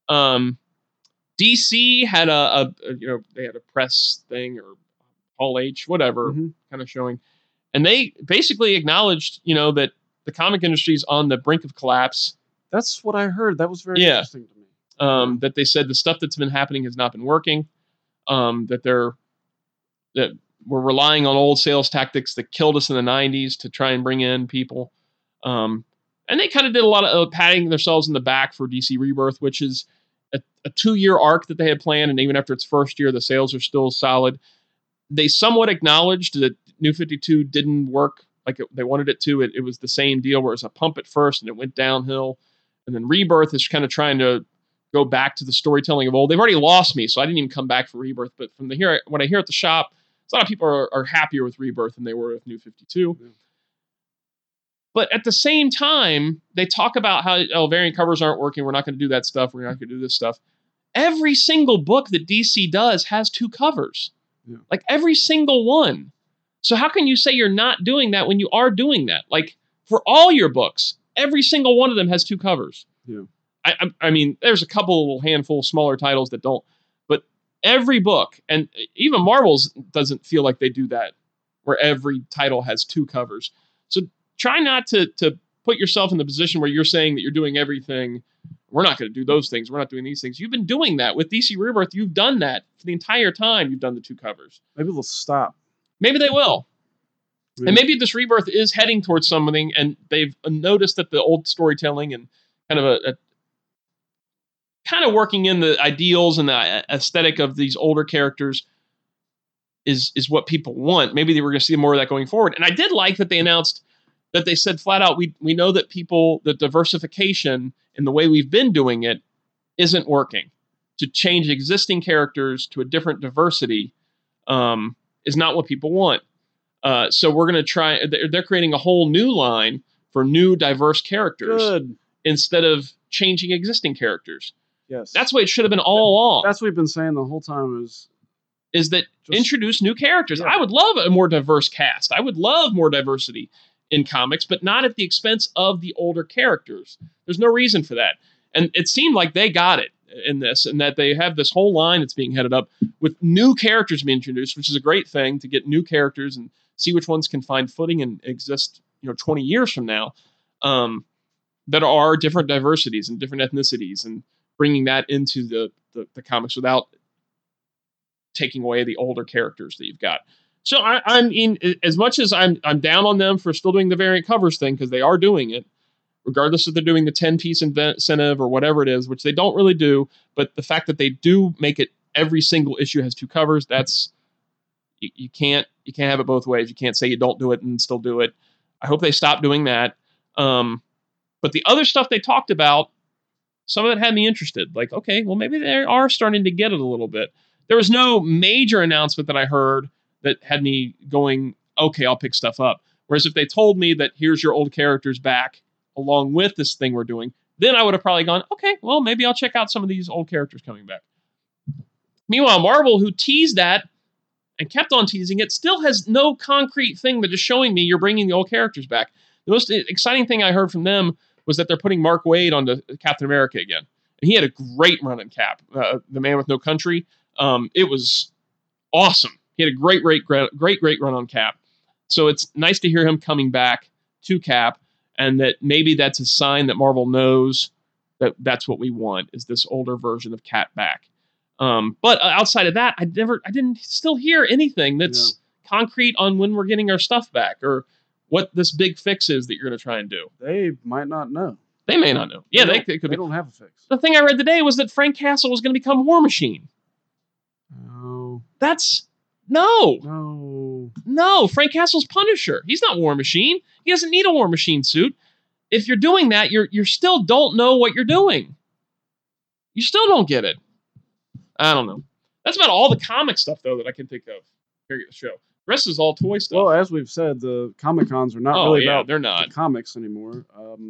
DC had they had a press thing or Hall H, whatever, kind of showing. And they basically acknowledged, that the comic industry is on the brink of collapse. That's what I heard. That was very interesting to me. That they said the stuff that's been happening has not been working. That we're relying on old sales tactics that killed us in the 90s to try and bring in people. And they kind of did a lot of patting themselves in the back for DC Rebirth, which is a 2-year arc that they had planned. And even after its first year, the sales are still solid. They somewhat acknowledged that New 52 didn't work like they wanted it to. It was the same deal where it was a pump at first and it went downhill. And then Rebirth is kind of trying to go back to the storytelling of old. They've already lost me, so I didn't even come back for Rebirth. But from what I hear at the shop, a lot of people are happier with Rebirth than they were with New 52. Yeah. But at the same time, they talk about how variant covers aren't working. We're not going to do that stuff. We're not going to do this stuff. Every single book that DC does has 2 covers. Yeah. Like every single one. So how can you say you're not doing that when you are doing that? Like for all your books, every single one of them has 2 covers. Yeah. I mean, there's a couple little handful of smaller titles that don't. But every book, and even Marvel's doesn't feel like they do that, where every title has 2 covers. So try not to put yourself in the position where you're saying that you're doing everything. We're not going to do those things. We're not doing these things. You've been doing that. With DC Rebirth, you've done that for the entire time. You've done the 2 covers. Maybe they'll stop. Maybe they will. And maybe this Rebirth is heading towards something, and they've noticed that the old storytelling and kind of working in the ideals and the aesthetic of these older characters is what people want. Maybe they were going to see more of that going forward. And I did like that they announced that they said flat out, we know that the diversification in the way we've been doing it isn't working. To change existing characters to a different diversity is not what people want. So we're going to try, they're creating a whole new line for new diverse characters. Good. Instead of changing existing characters. Yes. That's what it should have been all along. That's what we've been saying the whole time is that introduce new characters. Yeah. I would love a more diverse cast. I would love more diversity in comics, but not at the expense of the older characters. There's no reason for that. And it seemed like they got it in this, and that they have this whole line that's being headed up with new characters being introduced, which is a great thing to get new characters and see which ones can find footing and exist, 20 years from now. That are different diversities and different ethnicities, and bringing that into the comics without taking away the older characters that you've got. So I mean, as much as I'm down on them for still doing the variant covers thing, because they are doing it, regardless if they're doing the 10-piece incentive or whatever it is, which they don't really do, but the fact that they do make it every single issue has 2 covers, that's you can't have it both ways. You can't say you don't do it and still do it. I hope they stop doing that. But the other stuff they talked about, some of it had me interested. Like, okay, well, maybe they are starting to get it a little bit. There was no major announcement that I heard that had me going, okay, I'll pick stuff up. Whereas if they told me that here's your old characters back along with this thing we're doing, then I would have probably gone, okay, well, maybe I'll check out some of these old characters coming back. Meanwhile, Marvel, who teased that and kept on teasing it, still has no concrete thing that is showing me you're bringing the old characters back. The most exciting thing I heard from them was that they're putting Mark Waid onto Captain America again. And he had a great run in Cap, The Man with No Country. It was awesome. He had a great run on Cap. So it's nice to hear him coming back to Cap, and that maybe that's a sign that Marvel knows that that's what we want, is this older version of Cap back. But outside of that, I didn't still hear anything that's concrete on when we're getting our stuff back, or what this big fix is that you're going to try and do. They might not know. They may not know. Yeah, they could. They don't have a fix. The thing I read today was that Frank Castle was going to become War Machine. No. That's no. No, Frank Castle's Punisher. He's not War Machine. He doesn't need a War Machine suit. If you're doing that, you're still don't know what you're doing. You still don't get it. I don't know. That's about all the comic stuff, though, that I can think of during the show. The rest is all toy stuff. Well, as we've said, the Comic-Cons are not really about they're not. the comics anymore.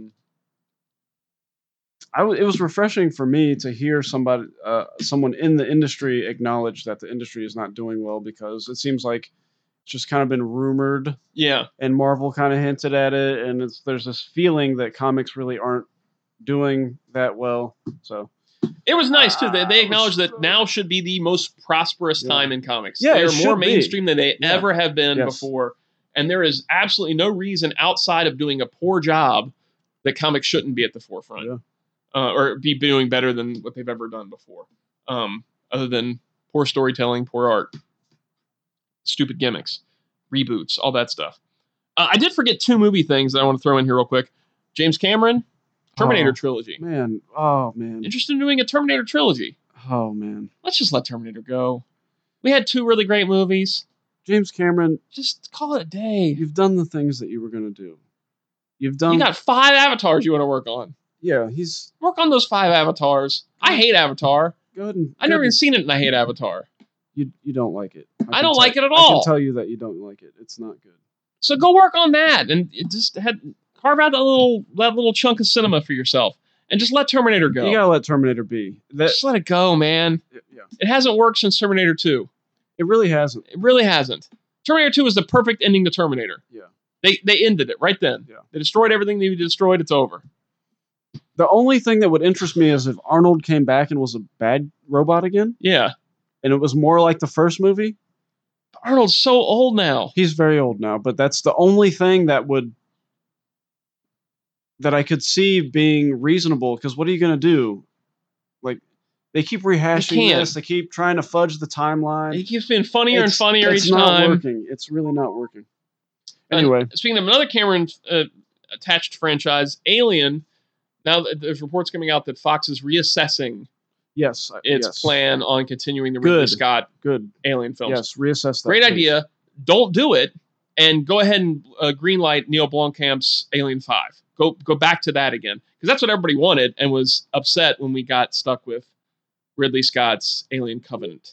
It was refreshing for me to hear someone in the industry acknowledge that the industry is not doing well, because it seems like it's just kind of been rumored. Yeah. And Marvel kind of hinted at it, and there's this feeling that comics really aren't doing that well. So it was nice too. They acknowledged that now should be the most prosperous time in comics. Yeah, they're more mainstream than they ever have been Yes. before, and there is absolutely no reason outside of doing a poor job that comics shouldn't be at the forefront. Yeah. Or be doing better than what they've ever done before. Other than poor storytelling, poor art, stupid gimmicks, reboots, all that stuff. I did forget 2 movie things that I want to throw in here real quick. James Cameron, Terminator trilogy. Man. Oh, man. Interested in doing a Terminator trilogy. Oh, man. Let's just let Terminator go. We had 2 really great movies. James Cameron. Just call it a day. You've done the things that you were going to do. You got 5 avatars you want to work on. Yeah, work on those 5 avatars. I hate Avatar. Go ahead and I've never even seen it, and I hate Avatar. You don't like it. I don't like it at all. I can tell you that you don't like it. It's not good. So go work on that, and carve out that little chunk of cinema for yourself, and just let Terminator go. You gotta let Terminator be. Just let it go, man. Yeah. It hasn't worked since Terminator 2. It really hasn't. It really hasn't. Terminator 2 is the perfect ending to Terminator. Yeah. They ended it right then. Yeah. They destroyed everything they destroyed. It's over. The only thing that would interest me is if Arnold came back and was a bad robot again. Yeah. And it was more like the first movie. Arnold's so old now. He's very old now, but that's the only thing that I could see being reasonable, because what are you going to do? Like, they keep rehashing this. They keep trying to fudge the timeline. It keeps being funnier and funnier each time. It's not working. It's really not working. Anyway. Speaking of another Cameron attached franchise, Alien. Now there's reports coming out that Fox is reassessing its plan on continuing the Ridley Scott Alien films. Yes, reassess that. Great idea. Don't do it, and go ahead and greenlight Neil Blomkamp's Alien 5. Go back to that again, because that's what everybody wanted and was upset when we got stuck with Ridley Scott's Alien Covenant.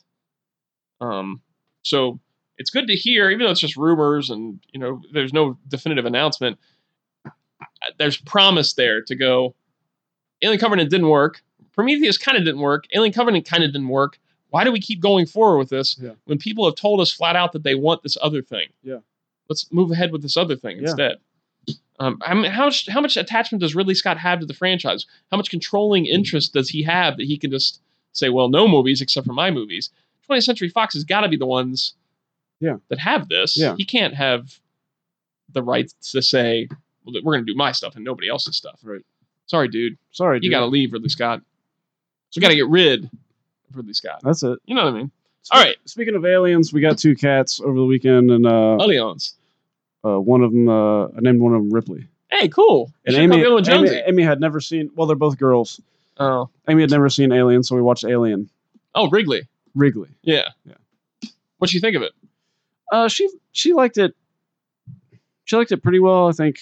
So it's good to hear, even though it's just rumors and there's no definitive announcement. There's promise there to go. Alien Covenant didn't work. Prometheus kind of didn't work. Alien Covenant kind of didn't work. Why do we keep going forward with this when people have told us flat out that they want this other thing? Yeah. Let's move ahead with this other thing instead. I mean, how much attachment does Ridley Scott have to the franchise? How much controlling interest does he have that he can just say, well, no movies except for my movies? 20th Century Fox has got to be the ones that have this. Yeah. He can't have the right to say, well, we're going to do my stuff and nobody else's stuff. Right. Sorry, dude. You got to leave, Ridley Scott. So we got to get rid of Ridley Scott. That's it. You know what I mean? All right. Speaking of aliens, we got 2 cats over the weekend, and aliens. One of them, I named one of them Ripley. Hey, cool. And Amy had never seen. Well, they're both girls. Oh. Amy had never seen Alien, so we watched Alien. Oh, Wrigley. Yeah. What'd you think of it? She liked it. She liked it pretty well, I think.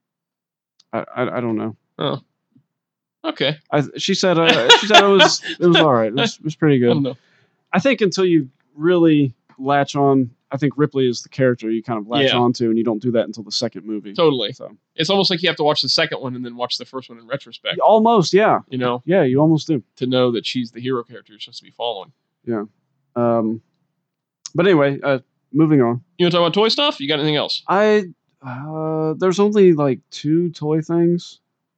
I don't know. Oh. Okay. She said it was all right. It was pretty good. I don't know. I think until you really latch on, I think Ripley is the character you kind of latch onto, and you don't do that until the second movie. Totally. So it's almost like you have to watch the second one and then watch the first one in retrospect. Almost, yeah. Yeah, you almost do. To know that she's the hero character you're supposed to be following. Yeah. But anyway, moving on. You want to talk about toy stuff? You got anything else? There's only like 2 toy things.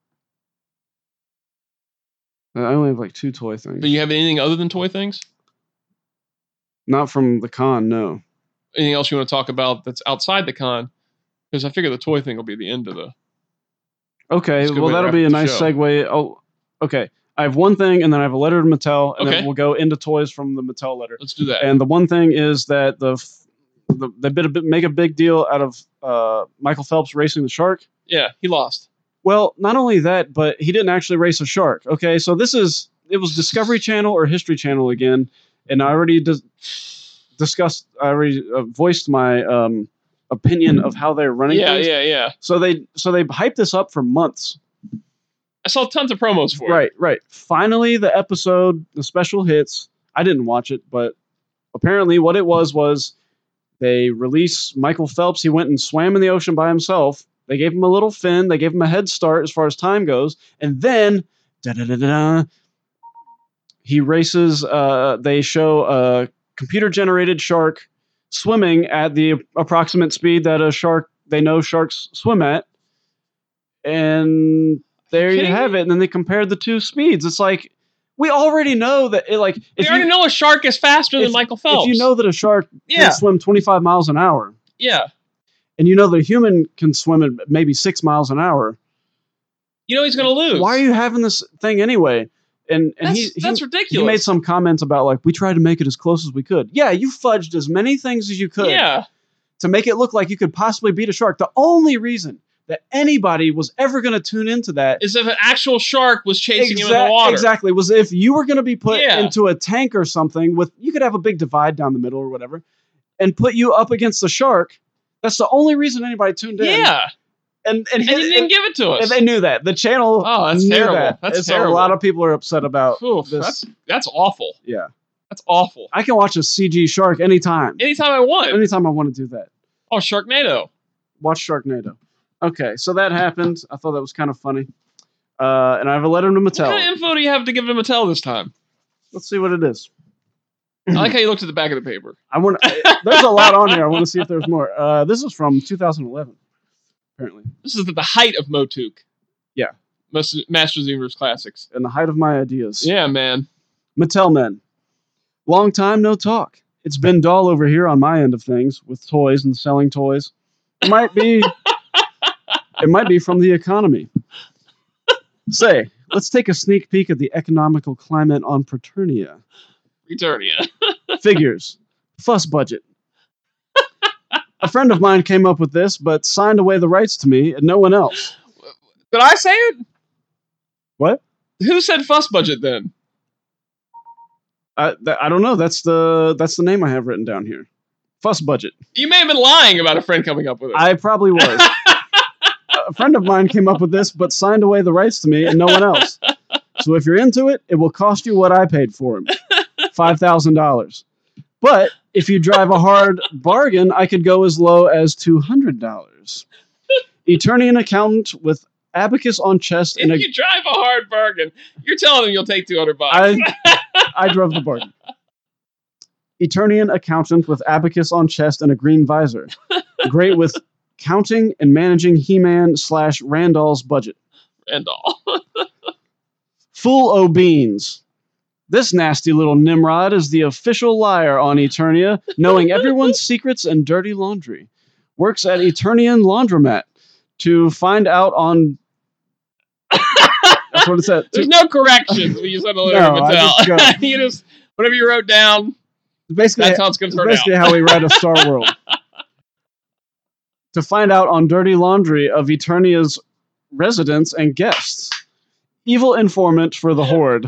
I only have like 2 toy things. Do you have anything other than toy things? Not from the con, no. Anything else you want to talk about that's outside the con? Because I figure the toy thing will be the end of the... Okay, well, that'll be a nice segue. Oh, okay. I have one thing, and then I have a letter to Mattel, and then we'll go into toys from the Mattel letter. Let's do that. And the one thing is that they make a big deal out of Michael Phelps racing the shark. Yeah, he lost. Well, not only that, but he didn't actually race a shark. Okay, so it was Discovery Channel or History Channel again, and I already discussed. I already voiced my opinion of how they're running things. Yeah. So they hyped this up for months. I saw tons of promos for it. Right. Finally, the special hits. I didn't watch it, but apparently what it was they released Michael Phelps. He went and swam in the ocean by himself. They gave him a little fin. They gave him a head start as far as time goes. And then, he races. They show a computer-generated shark swimming at the approximate speed that sharks swim at. And there you have it. And then they compared the two speeds. It's like, we already know that we already know a shark is faster than Michael Phelps. If you know that a shark can swim 25 miles an hour. Yeah. And you know that a human can swim at maybe 6 miles an hour. You know he's going to lose. Why are you having this thing anyway? And that's ridiculous. He made some comments about we tried to make it as close as we could. Yeah, you fudged as many things as you could. Yeah. To make it look like you could possibly beat a shark. The only reason that anybody was ever going to tune into that is if an actual shark was chasing him in the water. Exactly. Was if you were going to be put into a tank or something you could have a big divide down the middle or whatever and put you up against the shark. That's the only reason anybody tuned in. Yeah. And he didn't give it to us. And they knew that. The channel that's knew terrible. That's terrible. A lot of people are upset about this. That's awful. Yeah. That's awful. I can watch a CG shark anytime. Anytime I want. Anytime I want to do that. Oh, Sharknado. Watch Sharknado. Okay, so that happened. I thought that was kind of funny. And I have a letter to Mattel. What kind of info do you have to give to Mattel this time? Let's see what it is. I like how you looked at the back of the paper. There's a lot on here. I want to see if there's more. This is from 2011, apparently. This is at the height of Motuk. Yeah. Masters Universe Classics. And the height of my ideas. Yeah, man. Mattel men. Long time no talk. It's been dull over here on my end of things with toys and selling toys. It might be... It might be from the economy. Say, let's take a sneak peek at the economical climate on Preternia. Preternia. Figures. Fuss budget. A friend of mine came up with this, but signed away the rights to me and no one else. Did I say it? What? Who said fuss budget then? I don't know. That's the name I have written down here. Fuss budget. You may have been lying about a friend coming up with it. I probably was. A friend of mine came up with this, but signed away the rights to me and no one else. So if you're into it, it will cost you what I paid for him, $5,000. But if you drive a hard bargain, I could go as low as $200. Eternian accountant with abacus on chest. If you drive a hard bargain, you're telling him you'll take $200. I drove the bargain. Eternian accountant with abacus on chest and a green visor. Great with counting and managing He-Man / Randall's budget. Randall. Full o' beans. This nasty little Nimrod is the official liar on Eternia, knowing everyone's secrets and dirty laundry. Works at Eternian Laundromat to find out on... That's what it said. There's no corrections when you send a letter to Mattel. You just, whatever you wrote down, basically, that's how it's going to turn out. Basically how we write a Star World. To find out on dirty laundry of Eternia's residents and guests. Evil informant for the Horde.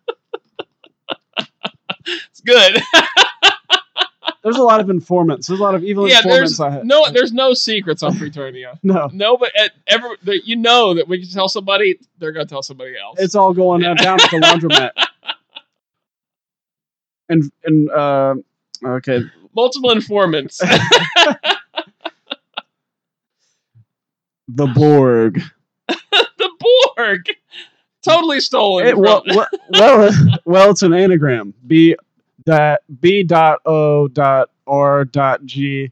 It's good. There's a lot of informants. There's a lot of evil informants. There's no secrets on Preternia. No, but you know that when you tell somebody, they're going to tell somebody else. It's all going down at the laundromat. And okay. Multiple informants. The Borg. The Borg. Totally stolen. Well, it's an anagram. B.O.R.G.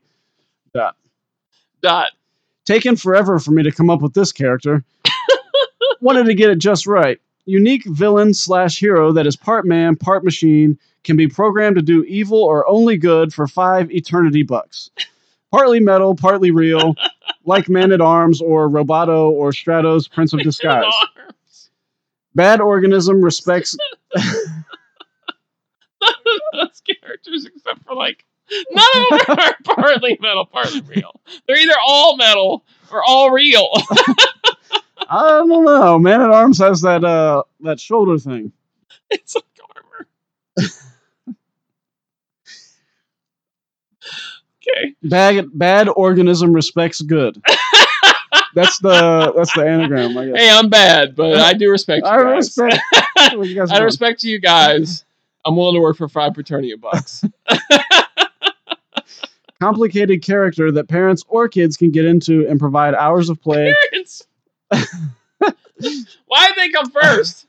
Taken forever for me to come up with this character. Wanted to get it just right. Unique villain / hero that is part man, part machine, can be programmed to do evil or only good for 5 eternity bucks. Partly metal, partly real, like Man-at-Arms or Roboto or Stratos, Prince of Disguise. Bad organism respects... None of those characters except for none of them are partly metal, partly real. They're either all metal or all real. I don't know. Man-at-Arms has that shoulder thing. It's like armor. Okay. Bad organism respects good. That's the anagram, I guess. Hey, I'm bad, but I do respect you guys. I respect you guys. I'm willing to work for $5 Complicated character that parents or kids can get into and provide hours of play. Parents? Why did they come first?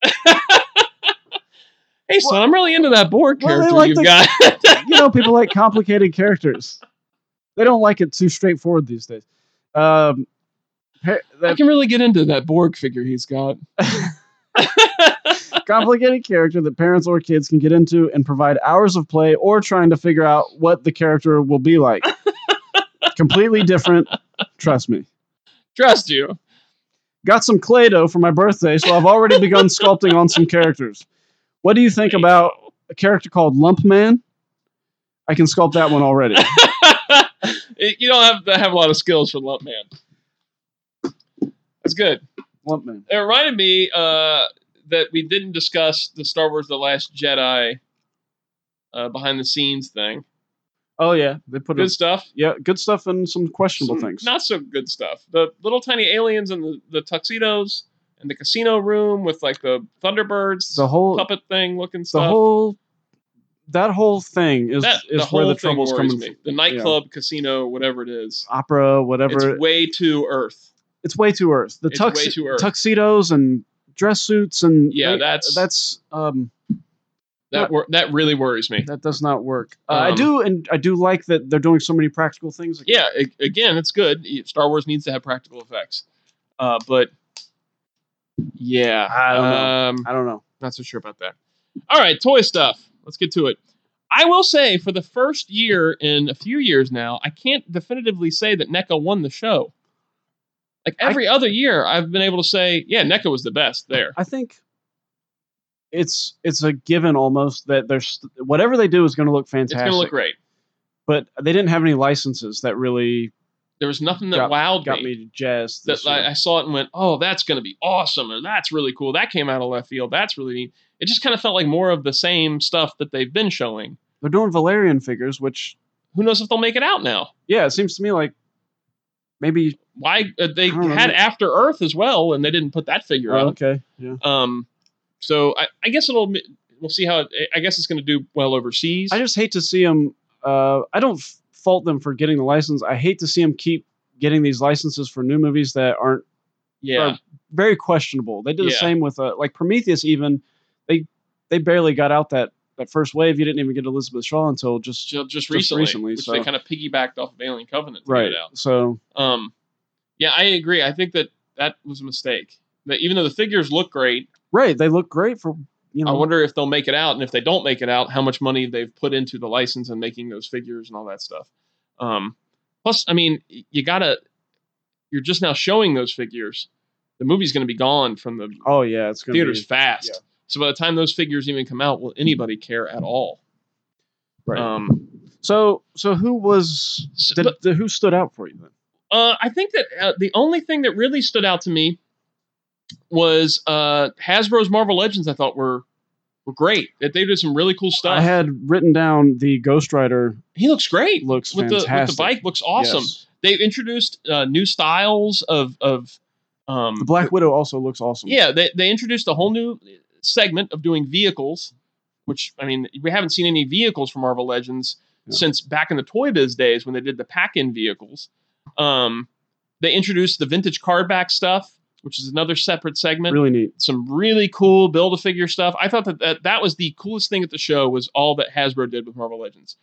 Hey, son, I'm really into that board character you've got. People like complicated characters. They don't like it too straightforward these days. I can really get into that Borg figure he's got. Complicated character that parents or kids can get into and provide hours of play or trying to figure out what the character will be like. Completely different. Trust me. Trust you. Got some Play Doh for my birthday, so I've already begun sculpting on some characters. What do you think about a character called Lump Man? I can sculpt that one already. You don't have to have a lot of skills for Lump Man. That's good. Lump Man. It reminded me that we didn't discuss the Star Wars The Last Jedi behind the scenes thing. Oh, yeah. They put good stuff. Yeah, good stuff and some questionable things. Not so good stuff. The little tiny aliens and the tuxedos and the casino room with like the Thunderbirds, the whole puppet thing looking stuff. That whole thing is where the trouble's coming from. The nightclub, casino, whatever it is. Opera, whatever. It's way too Earth. It's way too Earth. The way too Earth. Tuxedos and dress suits and that really worries me. That does not work. I do like that they're doing so many practical things. Yeah, again, it's good. Star Wars needs to have practical effects, but yeah, I don't know. Not so sure about that. All right, toy stuff. Let's get to it. I will say, for the first year in a few years now, I can't definitively say that NECA won the show. Like every other year, I've been able to say, yeah, NECA was the best there. I think it's a given almost that there's whatever they do is going to look fantastic. It's going to look great. But they didn't have any licenses that really. There was nothing that got me jazzed. I saw it and went, oh, that's going to be awesome, or that's really cool. That came out of left field. That's really neat. It just kind of felt like more of the same stuff that they've been showing. They're doing Valerian figures, which who knows if they'll make it out now. Yeah, it seems to me like maybe why they had After Earth as well, and they didn't put that figure out. Okay, yeah. So I guess we'll see how. I guess it's going to do well overseas. I just hate to see them. I don't fault them for getting the license. I hate to see them keep getting these licenses for new movies that are very questionable. They did the same with like Prometheus. Even they barely got out that first wave. You didn't even get Elizabeth Shaw until just recently, which they kind of piggybacked off of Alien Covenant to get it out. So yeah, I agree. I think that was a mistake. That even though the figures look great, right? They look great for. I wonder if they'll make it out, and if they don't make it out, how much money they've put into the license and making those figures and all that stuff. Plus, I mean, you're just now showing those figures. The movie's going to be gone from the it's going theaters fast. Yeah. So by the time those figures even come out, will anybody care at all? Right. So who was who stood out for you then? I think that the only thing that really stood out to me was Hasbro's Marvel Legends. I thought were great. That they did some really cool stuff. I had written down the Ghost Rider. He looks great. Looks fantastic. With the bike. Looks awesome. Yes. They introduced new styles of the Black Widow also looks awesome. Yeah, they introduced a whole new segment of doing vehicles, which, I mean, we haven't seen any vehicles from Marvel Legends since back in the Toy Biz days when they did the pack-in vehicles. They introduced the vintage cardback stuff, which is another separate segment. Really neat. Some really cool Build-A-Figure stuff. I thought that was the coolest thing at the show was all that Hasbro did with Marvel Legends.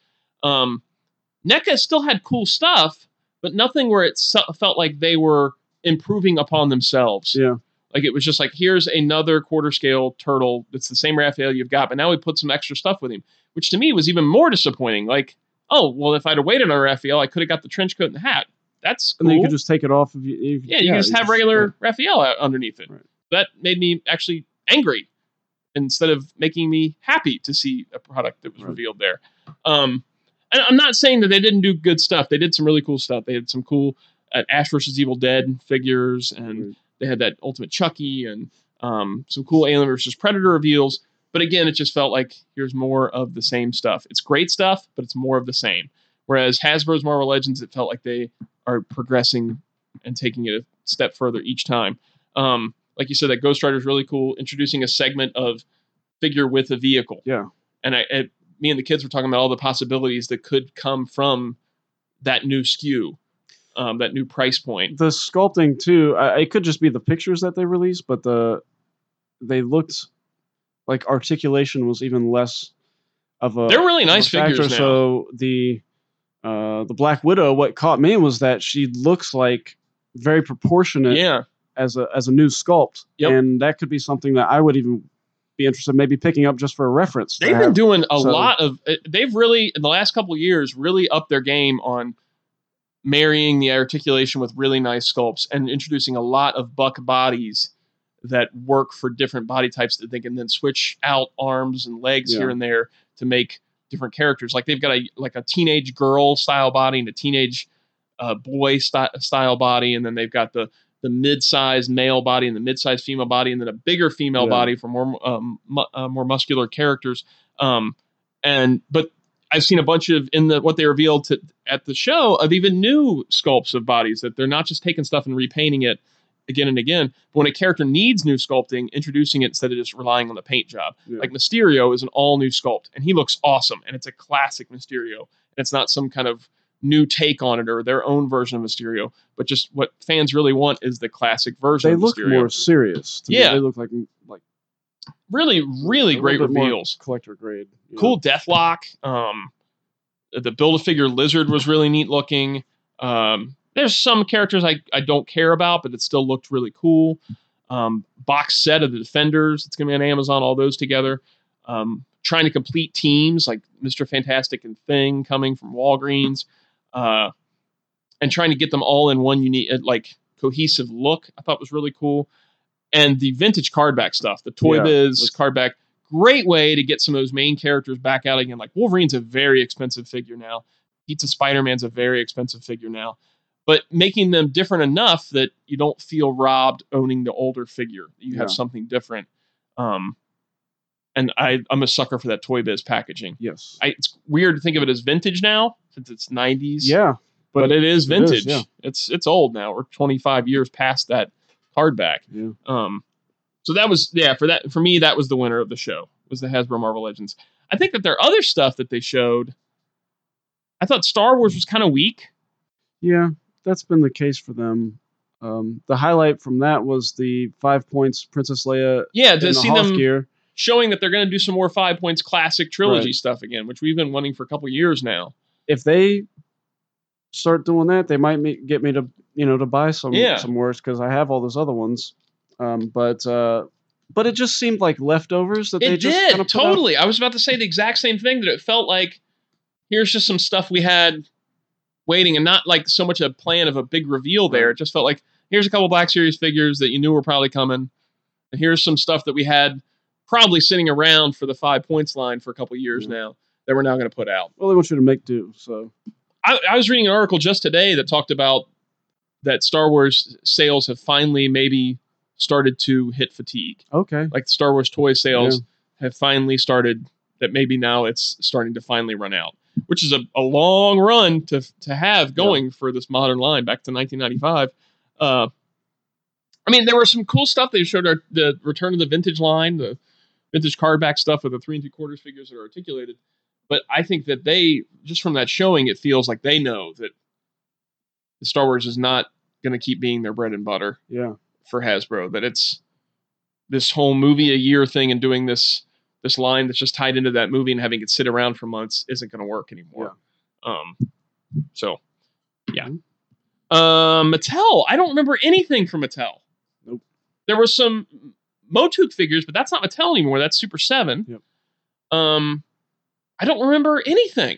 NECA still had cool stuff, but nothing where it felt like they were improving upon themselves. Yeah. Like it was just like, here's another quarter scale turtle. It's the same Raphael you've got, but now we put some extra stuff with him, which to me was even more disappointing. Like, oh, well, if I'd have waited on Raphael, I could have got the trench coat and the hat. That's cool. And then you could just take it off. You can just have regular Raphael out underneath it. Right. That made me actually angry instead of making me happy to see a product that was revealed there. And I'm not saying that they didn't do good stuff. They did some really cool stuff. They had some cool Ash vs. Evil Dead figures, and they had that Ultimate Chucky and some cool Alien vs. Predator reveals. But again, it just felt like here's more of the same stuff. It's great stuff, but it's more of the same. Whereas Hasbro's Marvel Legends, it felt like they are progressing and taking it a step further each time. Like you said, that Ghost Rider is really cool, introducing a segment of figure with a vehicle. Yeah. And me and the kids were talking about all the possibilities that could come from that new SKU, that new price point. The sculpting too, it could just be the pictures that they released, but they looked like articulation was even less of a. They're really nice figures now. So the Black Widow, what caught me was that she looks like very proportionate. Yeah. As a new sculpt, and that could be something that I would even be interested in maybe picking up just for a reference. They've been doing a lot of. They've really in the last couple of years really upped their game on marrying the articulation with really nice sculpts and introducing a lot of buck bodies that work for different body types that they can then switch out arms and legs here and there to make different characters. Like they've got a teenage girl style body and a teenage boy style body, and then they've got the mid-sized male body and the mid-sized female body, and then a bigger female body for more muscular characters. But I've seen a bunch of what they revealed at the show of even new sculpts of bodies, that they're not just taking stuff and repainting it again and again. But when a character needs new sculpting, introducing it instead of just relying on the paint job. Yeah. Like Mysterio is an all new sculpt, and he looks awesome, and it's a classic Mysterio, and it's not some kind of new take on it or their own version of Mysterio, but just what fans really want is the classic version of Mysterio. They look more serious to me. They look like really, really great reveals. Collector grade. Cool Deathlock. The Build-A-Figure Lizard was really neat looking. There's some characters I don't care about, but it still looked really cool. Box set of the Defenders. It's going to be on Amazon, all those together. Trying to complete teams like Mr. Fantastic and Thing coming from Walgreens. And trying to get them all in one unique, cohesive look, I thought was really cool. And the vintage card back stuff, the Toy Biz card back, great way to get some of those main characters back out again. Like Wolverine's a very expensive figure now. Pizza Spider-Man's a very expensive figure now. But making them different enough that you don't feel robbed owning the older figure. You have something different. And I'm a sucker for that Toy Biz packaging. Yes. It's weird to think of it as vintage now, since it's 90s. Yeah. But it is vintage. It's old now. We're 25 years past that card back. Yeah. So that was, for me, that was the winner of the show, was the Hasbro Marvel Legends. I think that their other stuff that they showed, I thought Star Wars was kind of weak. Yeah, that's been the case for them. The highlight from that was the 5 points Princess Leia. Yeah, to see them gear. Showing that they're going to do some more 5 points classic trilogy stuff again, which we've been wanting for a couple of years now. If they start doing that, they might get me to buy some worse, because I have all those other ones. But it just seemed like leftovers that they just kind of totally. I was about to say the exact same thing, that it felt like here's just some stuff we had waiting, and not like so much a plan of a big reveal there. It just felt like here's a couple Black Series figures that you knew were probably coming, and here's some stuff that we had probably sitting around for the 5 points line for a couple of years now that we're now going to put out. Well, they want you to make do. So I was reading an article just today that talked about that Star Wars sales have finally maybe started to hit fatigue. Okay. Like the Star Wars toy sales have finally started, that maybe now it's starting to finally run out, which is a long run to have going for this modern line back to 1995. I mean, there were some cool stuff. They showed the return of the vintage line, the vintage card back stuff with the 3 3/4 figures that are articulated. But I think that they, just from that showing, it feels like they know that the Star Wars is not going to keep being their bread and butter. Yeah. For Hasbro, that it's this whole movie a year thing and doing this line that's just tied into that movie and having it sit around for months isn't going to work anymore. Yeah. Mattel, I don't remember anything from Mattel. Nope. There were some Motuk figures, but that's not Mattel anymore. That's Super 7. Yep. I don't remember anything.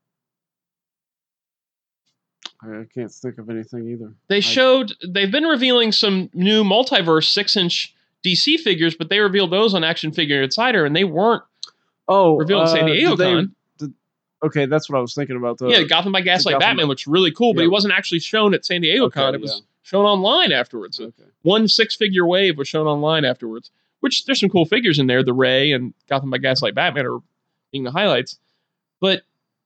I can't think of anything either. They've been revealing some new Multiverse 6-inch DC figures, but they revealed those on Action Figure Insider, and they weren't revealed at San Diego Con. Okay, that's what I was thinking about. Gotham by Gaslight Batman looks really cool, but he wasn't actually shown at San Diego Con. It was shown online afterwards. Okay. 1 6-figure wave was shown online afterwards, which there's some cool figures in there. The Ray and Gotham by Gaslight Batman are being the highlights. But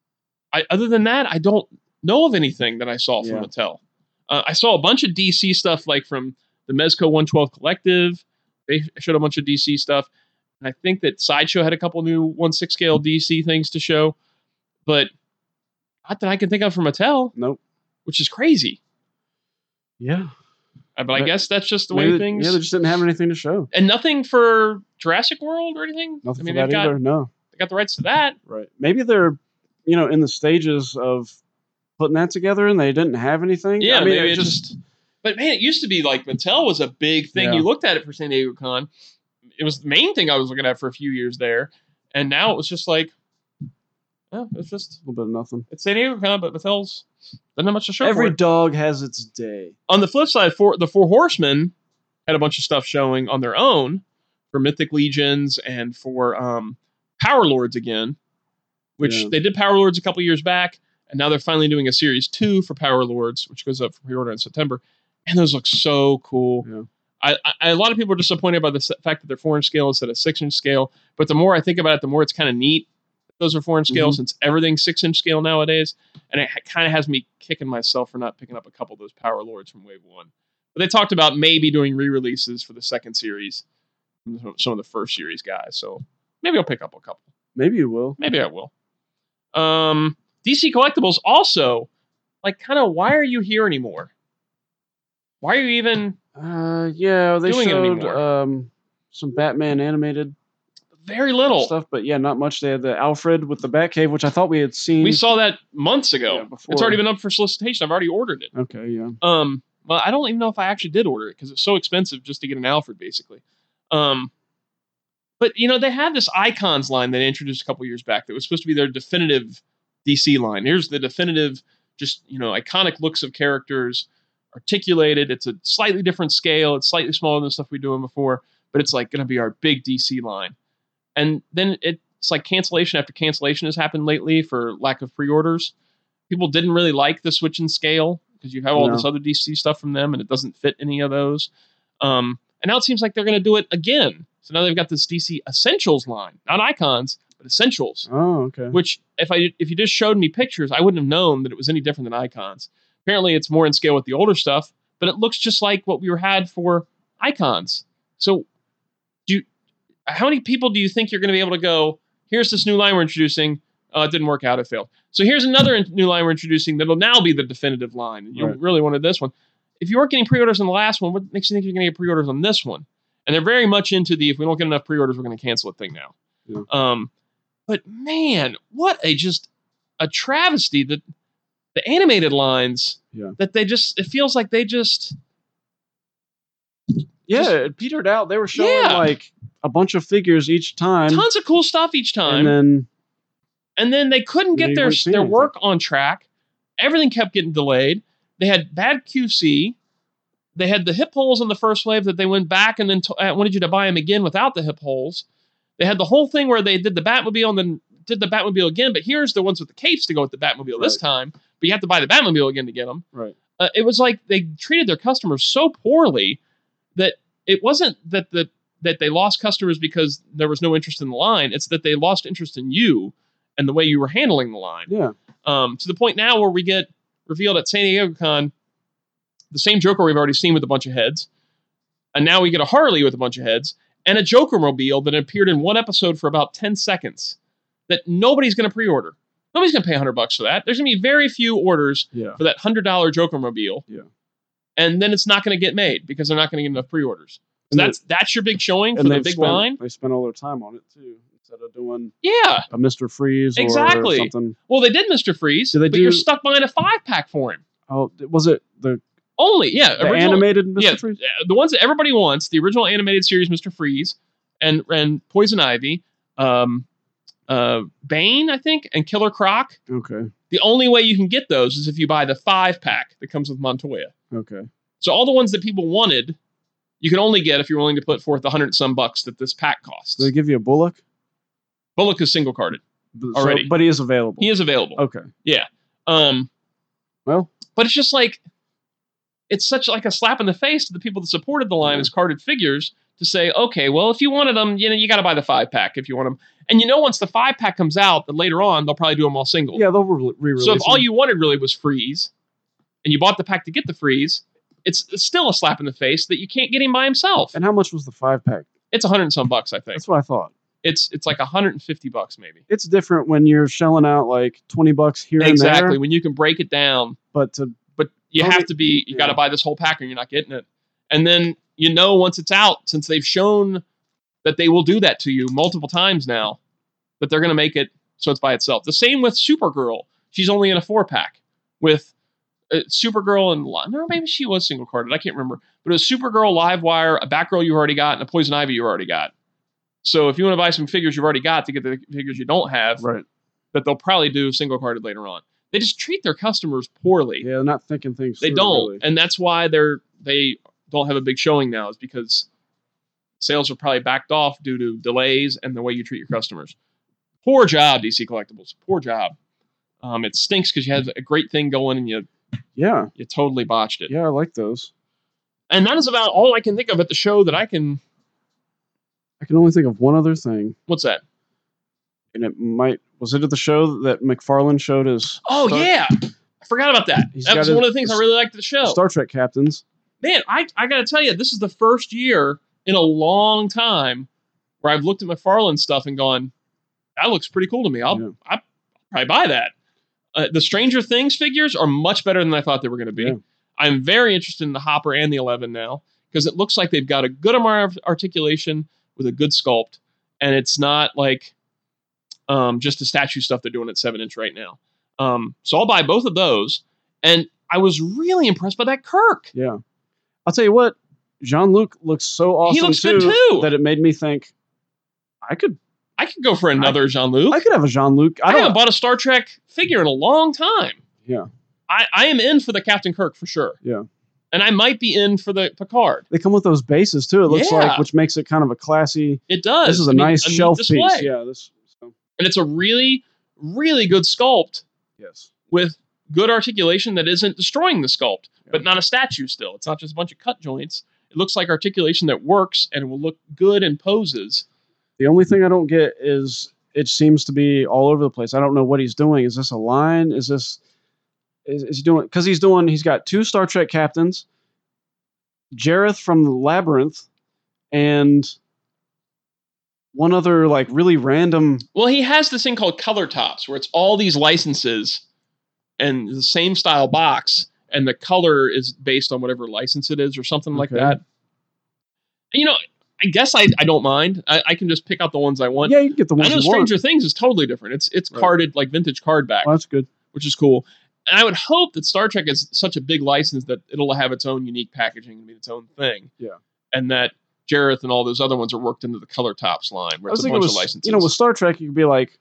other than that, I don't know of anything that I saw from Mattel. I saw a bunch of DC stuff, like from the Mezco 112 Collective. They showed a bunch of DC stuff. And I think that Sideshow had a couple new 1/6 scale DC things to show. But not that I can think of from Mattel. Nope. Which is crazy. Yeah. But I guess that's just the way things... Yeah, they just didn't have anything to show. And nothing for Jurassic World or anything? Nothing for that either, no. They got the rights to that. Right. Maybe they're, in the stages of putting that together and they didn't have anything. Yeah, maybe it just... But man, it used to be like Mattel was a big thing. You looked at it for San Diego Con. It was the main thing I was looking at for a few years there. And now it was just like, it's just... A little bit of nothing. It's San Diego Con, but Mattel's doesn't have much to show Every for it. dog has its day. On the flip side, the Four Horsemen had a bunch of stuff showing on their own for Mythic Legions and for Power Lords again, which they did Power Lords a couple years back, and now they're finally doing a Series 2 for Power Lords, which goes up for pre-order in September. And those look so cool. Yeah. A lot of people are disappointed by the fact that they're 4-inch scale instead of 6-inch scale, but the more I think about it, the more it's kind of neat. Those are 4-inch scale since everything's 6-inch scale nowadays, and it kind of has me kicking myself for not picking up a couple of those Power Lords from Wave 1. But they talked about maybe doing re-releases for the second series from some of the first series guys, so maybe I'll pick up a couple. Maybe you will. Maybe I will. DC Collectibles also, like, kind of, why are you here anymore? Why are you even they doing showed it anymore? Some Batman animated very little stuff, but not much. They had the Alfred with the Batcave, which I thought we had seen. We saw that months ago. Before. It's already been up for solicitation. I've already ordered it. Okay, yeah. Well, I don't even know if I actually did order it because it's so expensive just to get an Alfred, basically. But they had this Icons line that they introduced a couple years back that was supposed to be their definitive DC line. Here's the definitive, just iconic looks of characters, articulated. It's a slightly different scale. It's slightly smaller than the stuff we were doing before, but it's like going to be our big DC line. And then it's like cancellation after cancellation has happened lately for lack of pre-orders. People didn't really like the switch in scale because you have all this other DC stuff from them and it doesn't fit any of those. And now it seems like they're going to do it again. So now they've got this DC Essentials line, not Icons, but Essentials. Oh, okay. Which if you just showed me pictures, I wouldn't have known that it was any different than Icons. Apparently it's more in scale with the older stuff, but it looks just like what we had for Icons. So how many people do you think you're going to be able to go, here's this new line we're introducing, it didn't work out, it failed. So here's another new line we're introducing that'll now be the definitive line. You really wanted this one. If you weren't getting pre-orders on the last one, what makes you think you're going to get pre-orders on this one? And they're very much into if we don't get enough pre-orders, we're going to cancel it thing now. Yeah. But man, what a travesty that the animated lines, that it feels like they just... Yeah, it petered out. They were showing like a bunch of figures each time. Tons of cool stuff each time. And then they couldn't get their work on track. Everything kept getting delayed. They had bad QC. They had the hip holes in the first wave that they went back and then wanted you to buy them again without the hip holes. They had the whole thing where they did the Batmobile and then did the Batmobile again, but here's the ones with the capes to go with the Batmobile this time, but you have to buy the Batmobile again to get them. Right. It was like they treated their customers so poorly that it wasn't that they lost customers because there was no interest in the line. It's that they lost interest in you and the way you were handling the line. Yeah. To the point now where we get revealed at San Diego Con the same Joker we've already seen with a bunch of heads, and now we get a Harley with a bunch of heads, and a Joker-mobile that appeared in one episode for about 10 seconds that nobody's going to pre-order. Nobody's going to pay $100 for that. There's going to be very few orders for that $100 Joker-mobile. Yeah. And then it's not going to get made because they're not going to get enough pre-orders. So that's your big showing for the big line? They spent all their time on it, too, instead of doing a Mr. Freeze or something. Well, they did Mr. Freeze, but you're stuck buying a 5-pack for him. Oh, was it the... Only, the animated Mr. Freeze? The ones that everybody wants, the original animated series Mr. Freeze, and Poison Ivy, Bane, I think, and Killer Croc. Okay. The only way you can get those is if you buy the 5-pack that comes with Montoya. Okay. So all the ones that people wanted, you can only get if you're willing to put forth $100-some that this pack costs. Do they give you a Bullock? Bullock is single-carded already. But he is available. He is available. Okay. Yeah. Well. But it's just like, it's such like a slap in the face to the people that supported the line as carded figures to say, okay, well, if you wanted them, you got to buy the 5-pack if you want them. And once the 5-pack comes out, then later on, they'll probably do them all single. Yeah, they'll re-release So if them. all you wanted really was freeze, and you bought the pack to get the freeze, it's still a slap in the face that you can't get him by himself. And how much was the 5-pack? It's $100 and some bucks, I think. That's what I thought. It's like $150 maybe. It's different when you're shelling out like $20 here and there. Exactly, when you can break it down. But you have to be, you got to buy this whole pack or you're not getting it. And then, once it's out, since they've shown that they will do that to you multiple times now, that they're going to make it so it's by itself. The same with Supergirl. She's only in a 4-pack with Supergirl and, no, maybe she was single carded. I can't remember. But it was Supergirl, Livewire, a Batgirl you already got, and a Poison Ivy you already got. So if you want to buy some figures you've already got to get the figures you don't have, right, that they'll probably do single carded later on. They just treat their customers poorly. Yeah, they're not thinking things through. They don't. Really. And that's why they don't have a big showing now, is because sales are probably backed off due to delays and the way you treat your customers. Poor job, DC Collectibles. Poor job. It stinks because you had a great thing going and you totally botched it. Yeah, I like those. And that is about all I can think of at the show that I can only think of one other thing. What's that? And was it at the show that McFarlane showed his... Oh, yeah. I forgot about that. That was one of the things I really liked at the show. Star Trek captains. Man, I got to tell you, this is the first year in a long time where I've looked at McFarlane stuff and gone, that looks pretty cool to me. I'll probably buy that. The Stranger Things figures are much better than I thought they were going to be. Yeah. I'm very interested in the Hopper and the 11 now, because it looks like they've got a good amount of articulation with a good sculpt, and it's not like just the statue stuff they're doing at 7-inch right now. So I'll buy both of those, and I was really impressed by that Kirk. Yeah. I'll tell you what, Jean-Luc looks so awesome, he looks good too, that it made me think, I could go for another Jean-Luc. I could have a Jean-Luc. I haven't bought a Star Trek figure in a long time. Yeah. I am in for the Captain Kirk for sure. Yeah. And I might be in for the Picard. They come with those bases too, it looks like, which makes it kind of a classy... It does. This is a nice shelf piece. Yeah. And it's a really, really good sculpt. Yes. With good articulation that isn't destroying the sculpt, but not a statue still. It's not just a bunch of cut joints. It looks like articulation that works and it will look good in poses. The only thing I don't get is it seems to be all over the place. I don't know what he's doing. Is this a line? Is he doing... Because he's got 2 Star Trek captains, Jareth from the Labyrinth, and one other like really random... Well, he has this thing called Color Tops, where it's all these licenses and the same style box, and the color is based on whatever license it is or something like that. And, I guess I don't mind. I can just pick out the ones I want. Yeah, you can get the ones I know Stranger Things is totally different. It's carded, like vintage card back. Well, that's good. Which is cool. And I would hope that Star Trek is such a big license that it'll have its own unique packaging and be its own thing. Yeah. And that Jareth and all those other ones are worked into the Color Tops line, where it's a bunch of licenses. With Star Trek, you could be like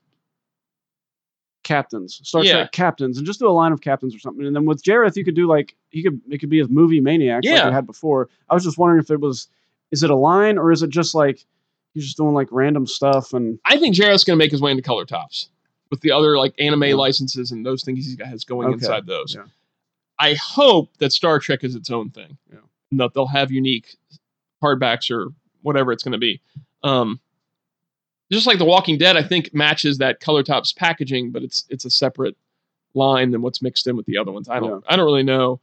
captains, Star Trek captains, and just do a line of captains or something. And then with Jareth, you could do it could be his movie Maniacs like we had before. I was just wondering if is it a line or is it just like he's just doing like random stuff? And I think Jareth's going to make his way into Color Tops with the other like anime licenses and those things he has going inside those. Yeah. I hope that Star Trek is its own thing. Yeah. And that they'll have unique hardbacks or whatever it's going to be. Just like The Walking Dead, I think matches that Color Tops packaging, but it's a separate line than what's mixed in with the other ones. I don't really know.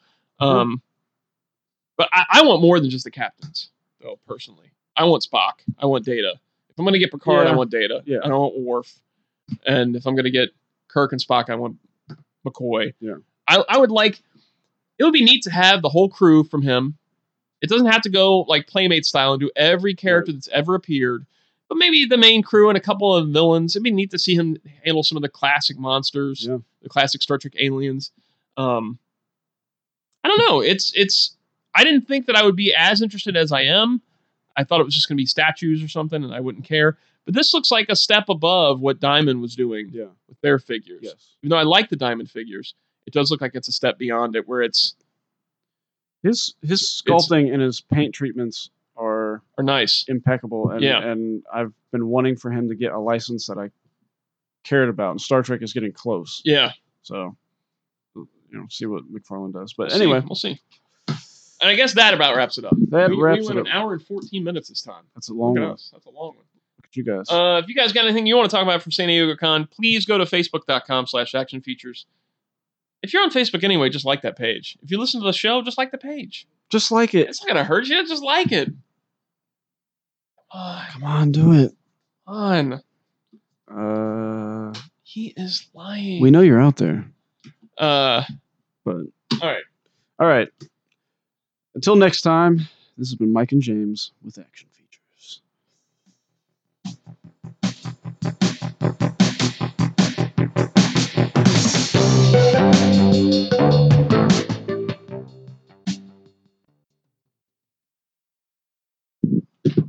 But I want more than just the captains, though, personally. I want Spock. I want Data. If I'm going to get Picard, I want Data. Yeah. I don't want Worf. And if I'm going to get Kirk and Spock, I want McCoy. Yeah. I would like... It would be neat to have the whole crew from him. It doesn't have to go like Playmate style and do every character that's ever appeared. But maybe the main crew and a couple of villains. It'd be neat to see him handle some of the classic monsters, the classic Star Trek aliens. I don't know. It's. I didn't think that I would be as interested as I am. I thought it was just going to be statues or something, and I wouldn't care. But this looks like a step above what Diamond was doing with their figures. Yes. Even though I like the Diamond figures, it does look like it's a step beyond it, where it's his sculpting and his paint treatments are nice, impeccable, and I've been wanting for him to get a license that I cared about, and Star Trek is getting close. Yeah. So, see what McFarlane does. But anyway, we'll see. And I guess that about wraps it up. That we wraps went it up. an hour and 14 minutes this time. That's a long Look at one. us. That's a long one. Look at you guys. If you guys got anything you want to talk about from San Diego Con, please go to facebook.com/actionfeatures. If you're on Facebook anyway, just like that page. If you listen to the show, just like the page. Just like it. It's not going to hurt you. Just like it. Come on, do it. Come on. He is lying. We know you're out there. But. All right. Until next time, this has been Mike and James with Action Features.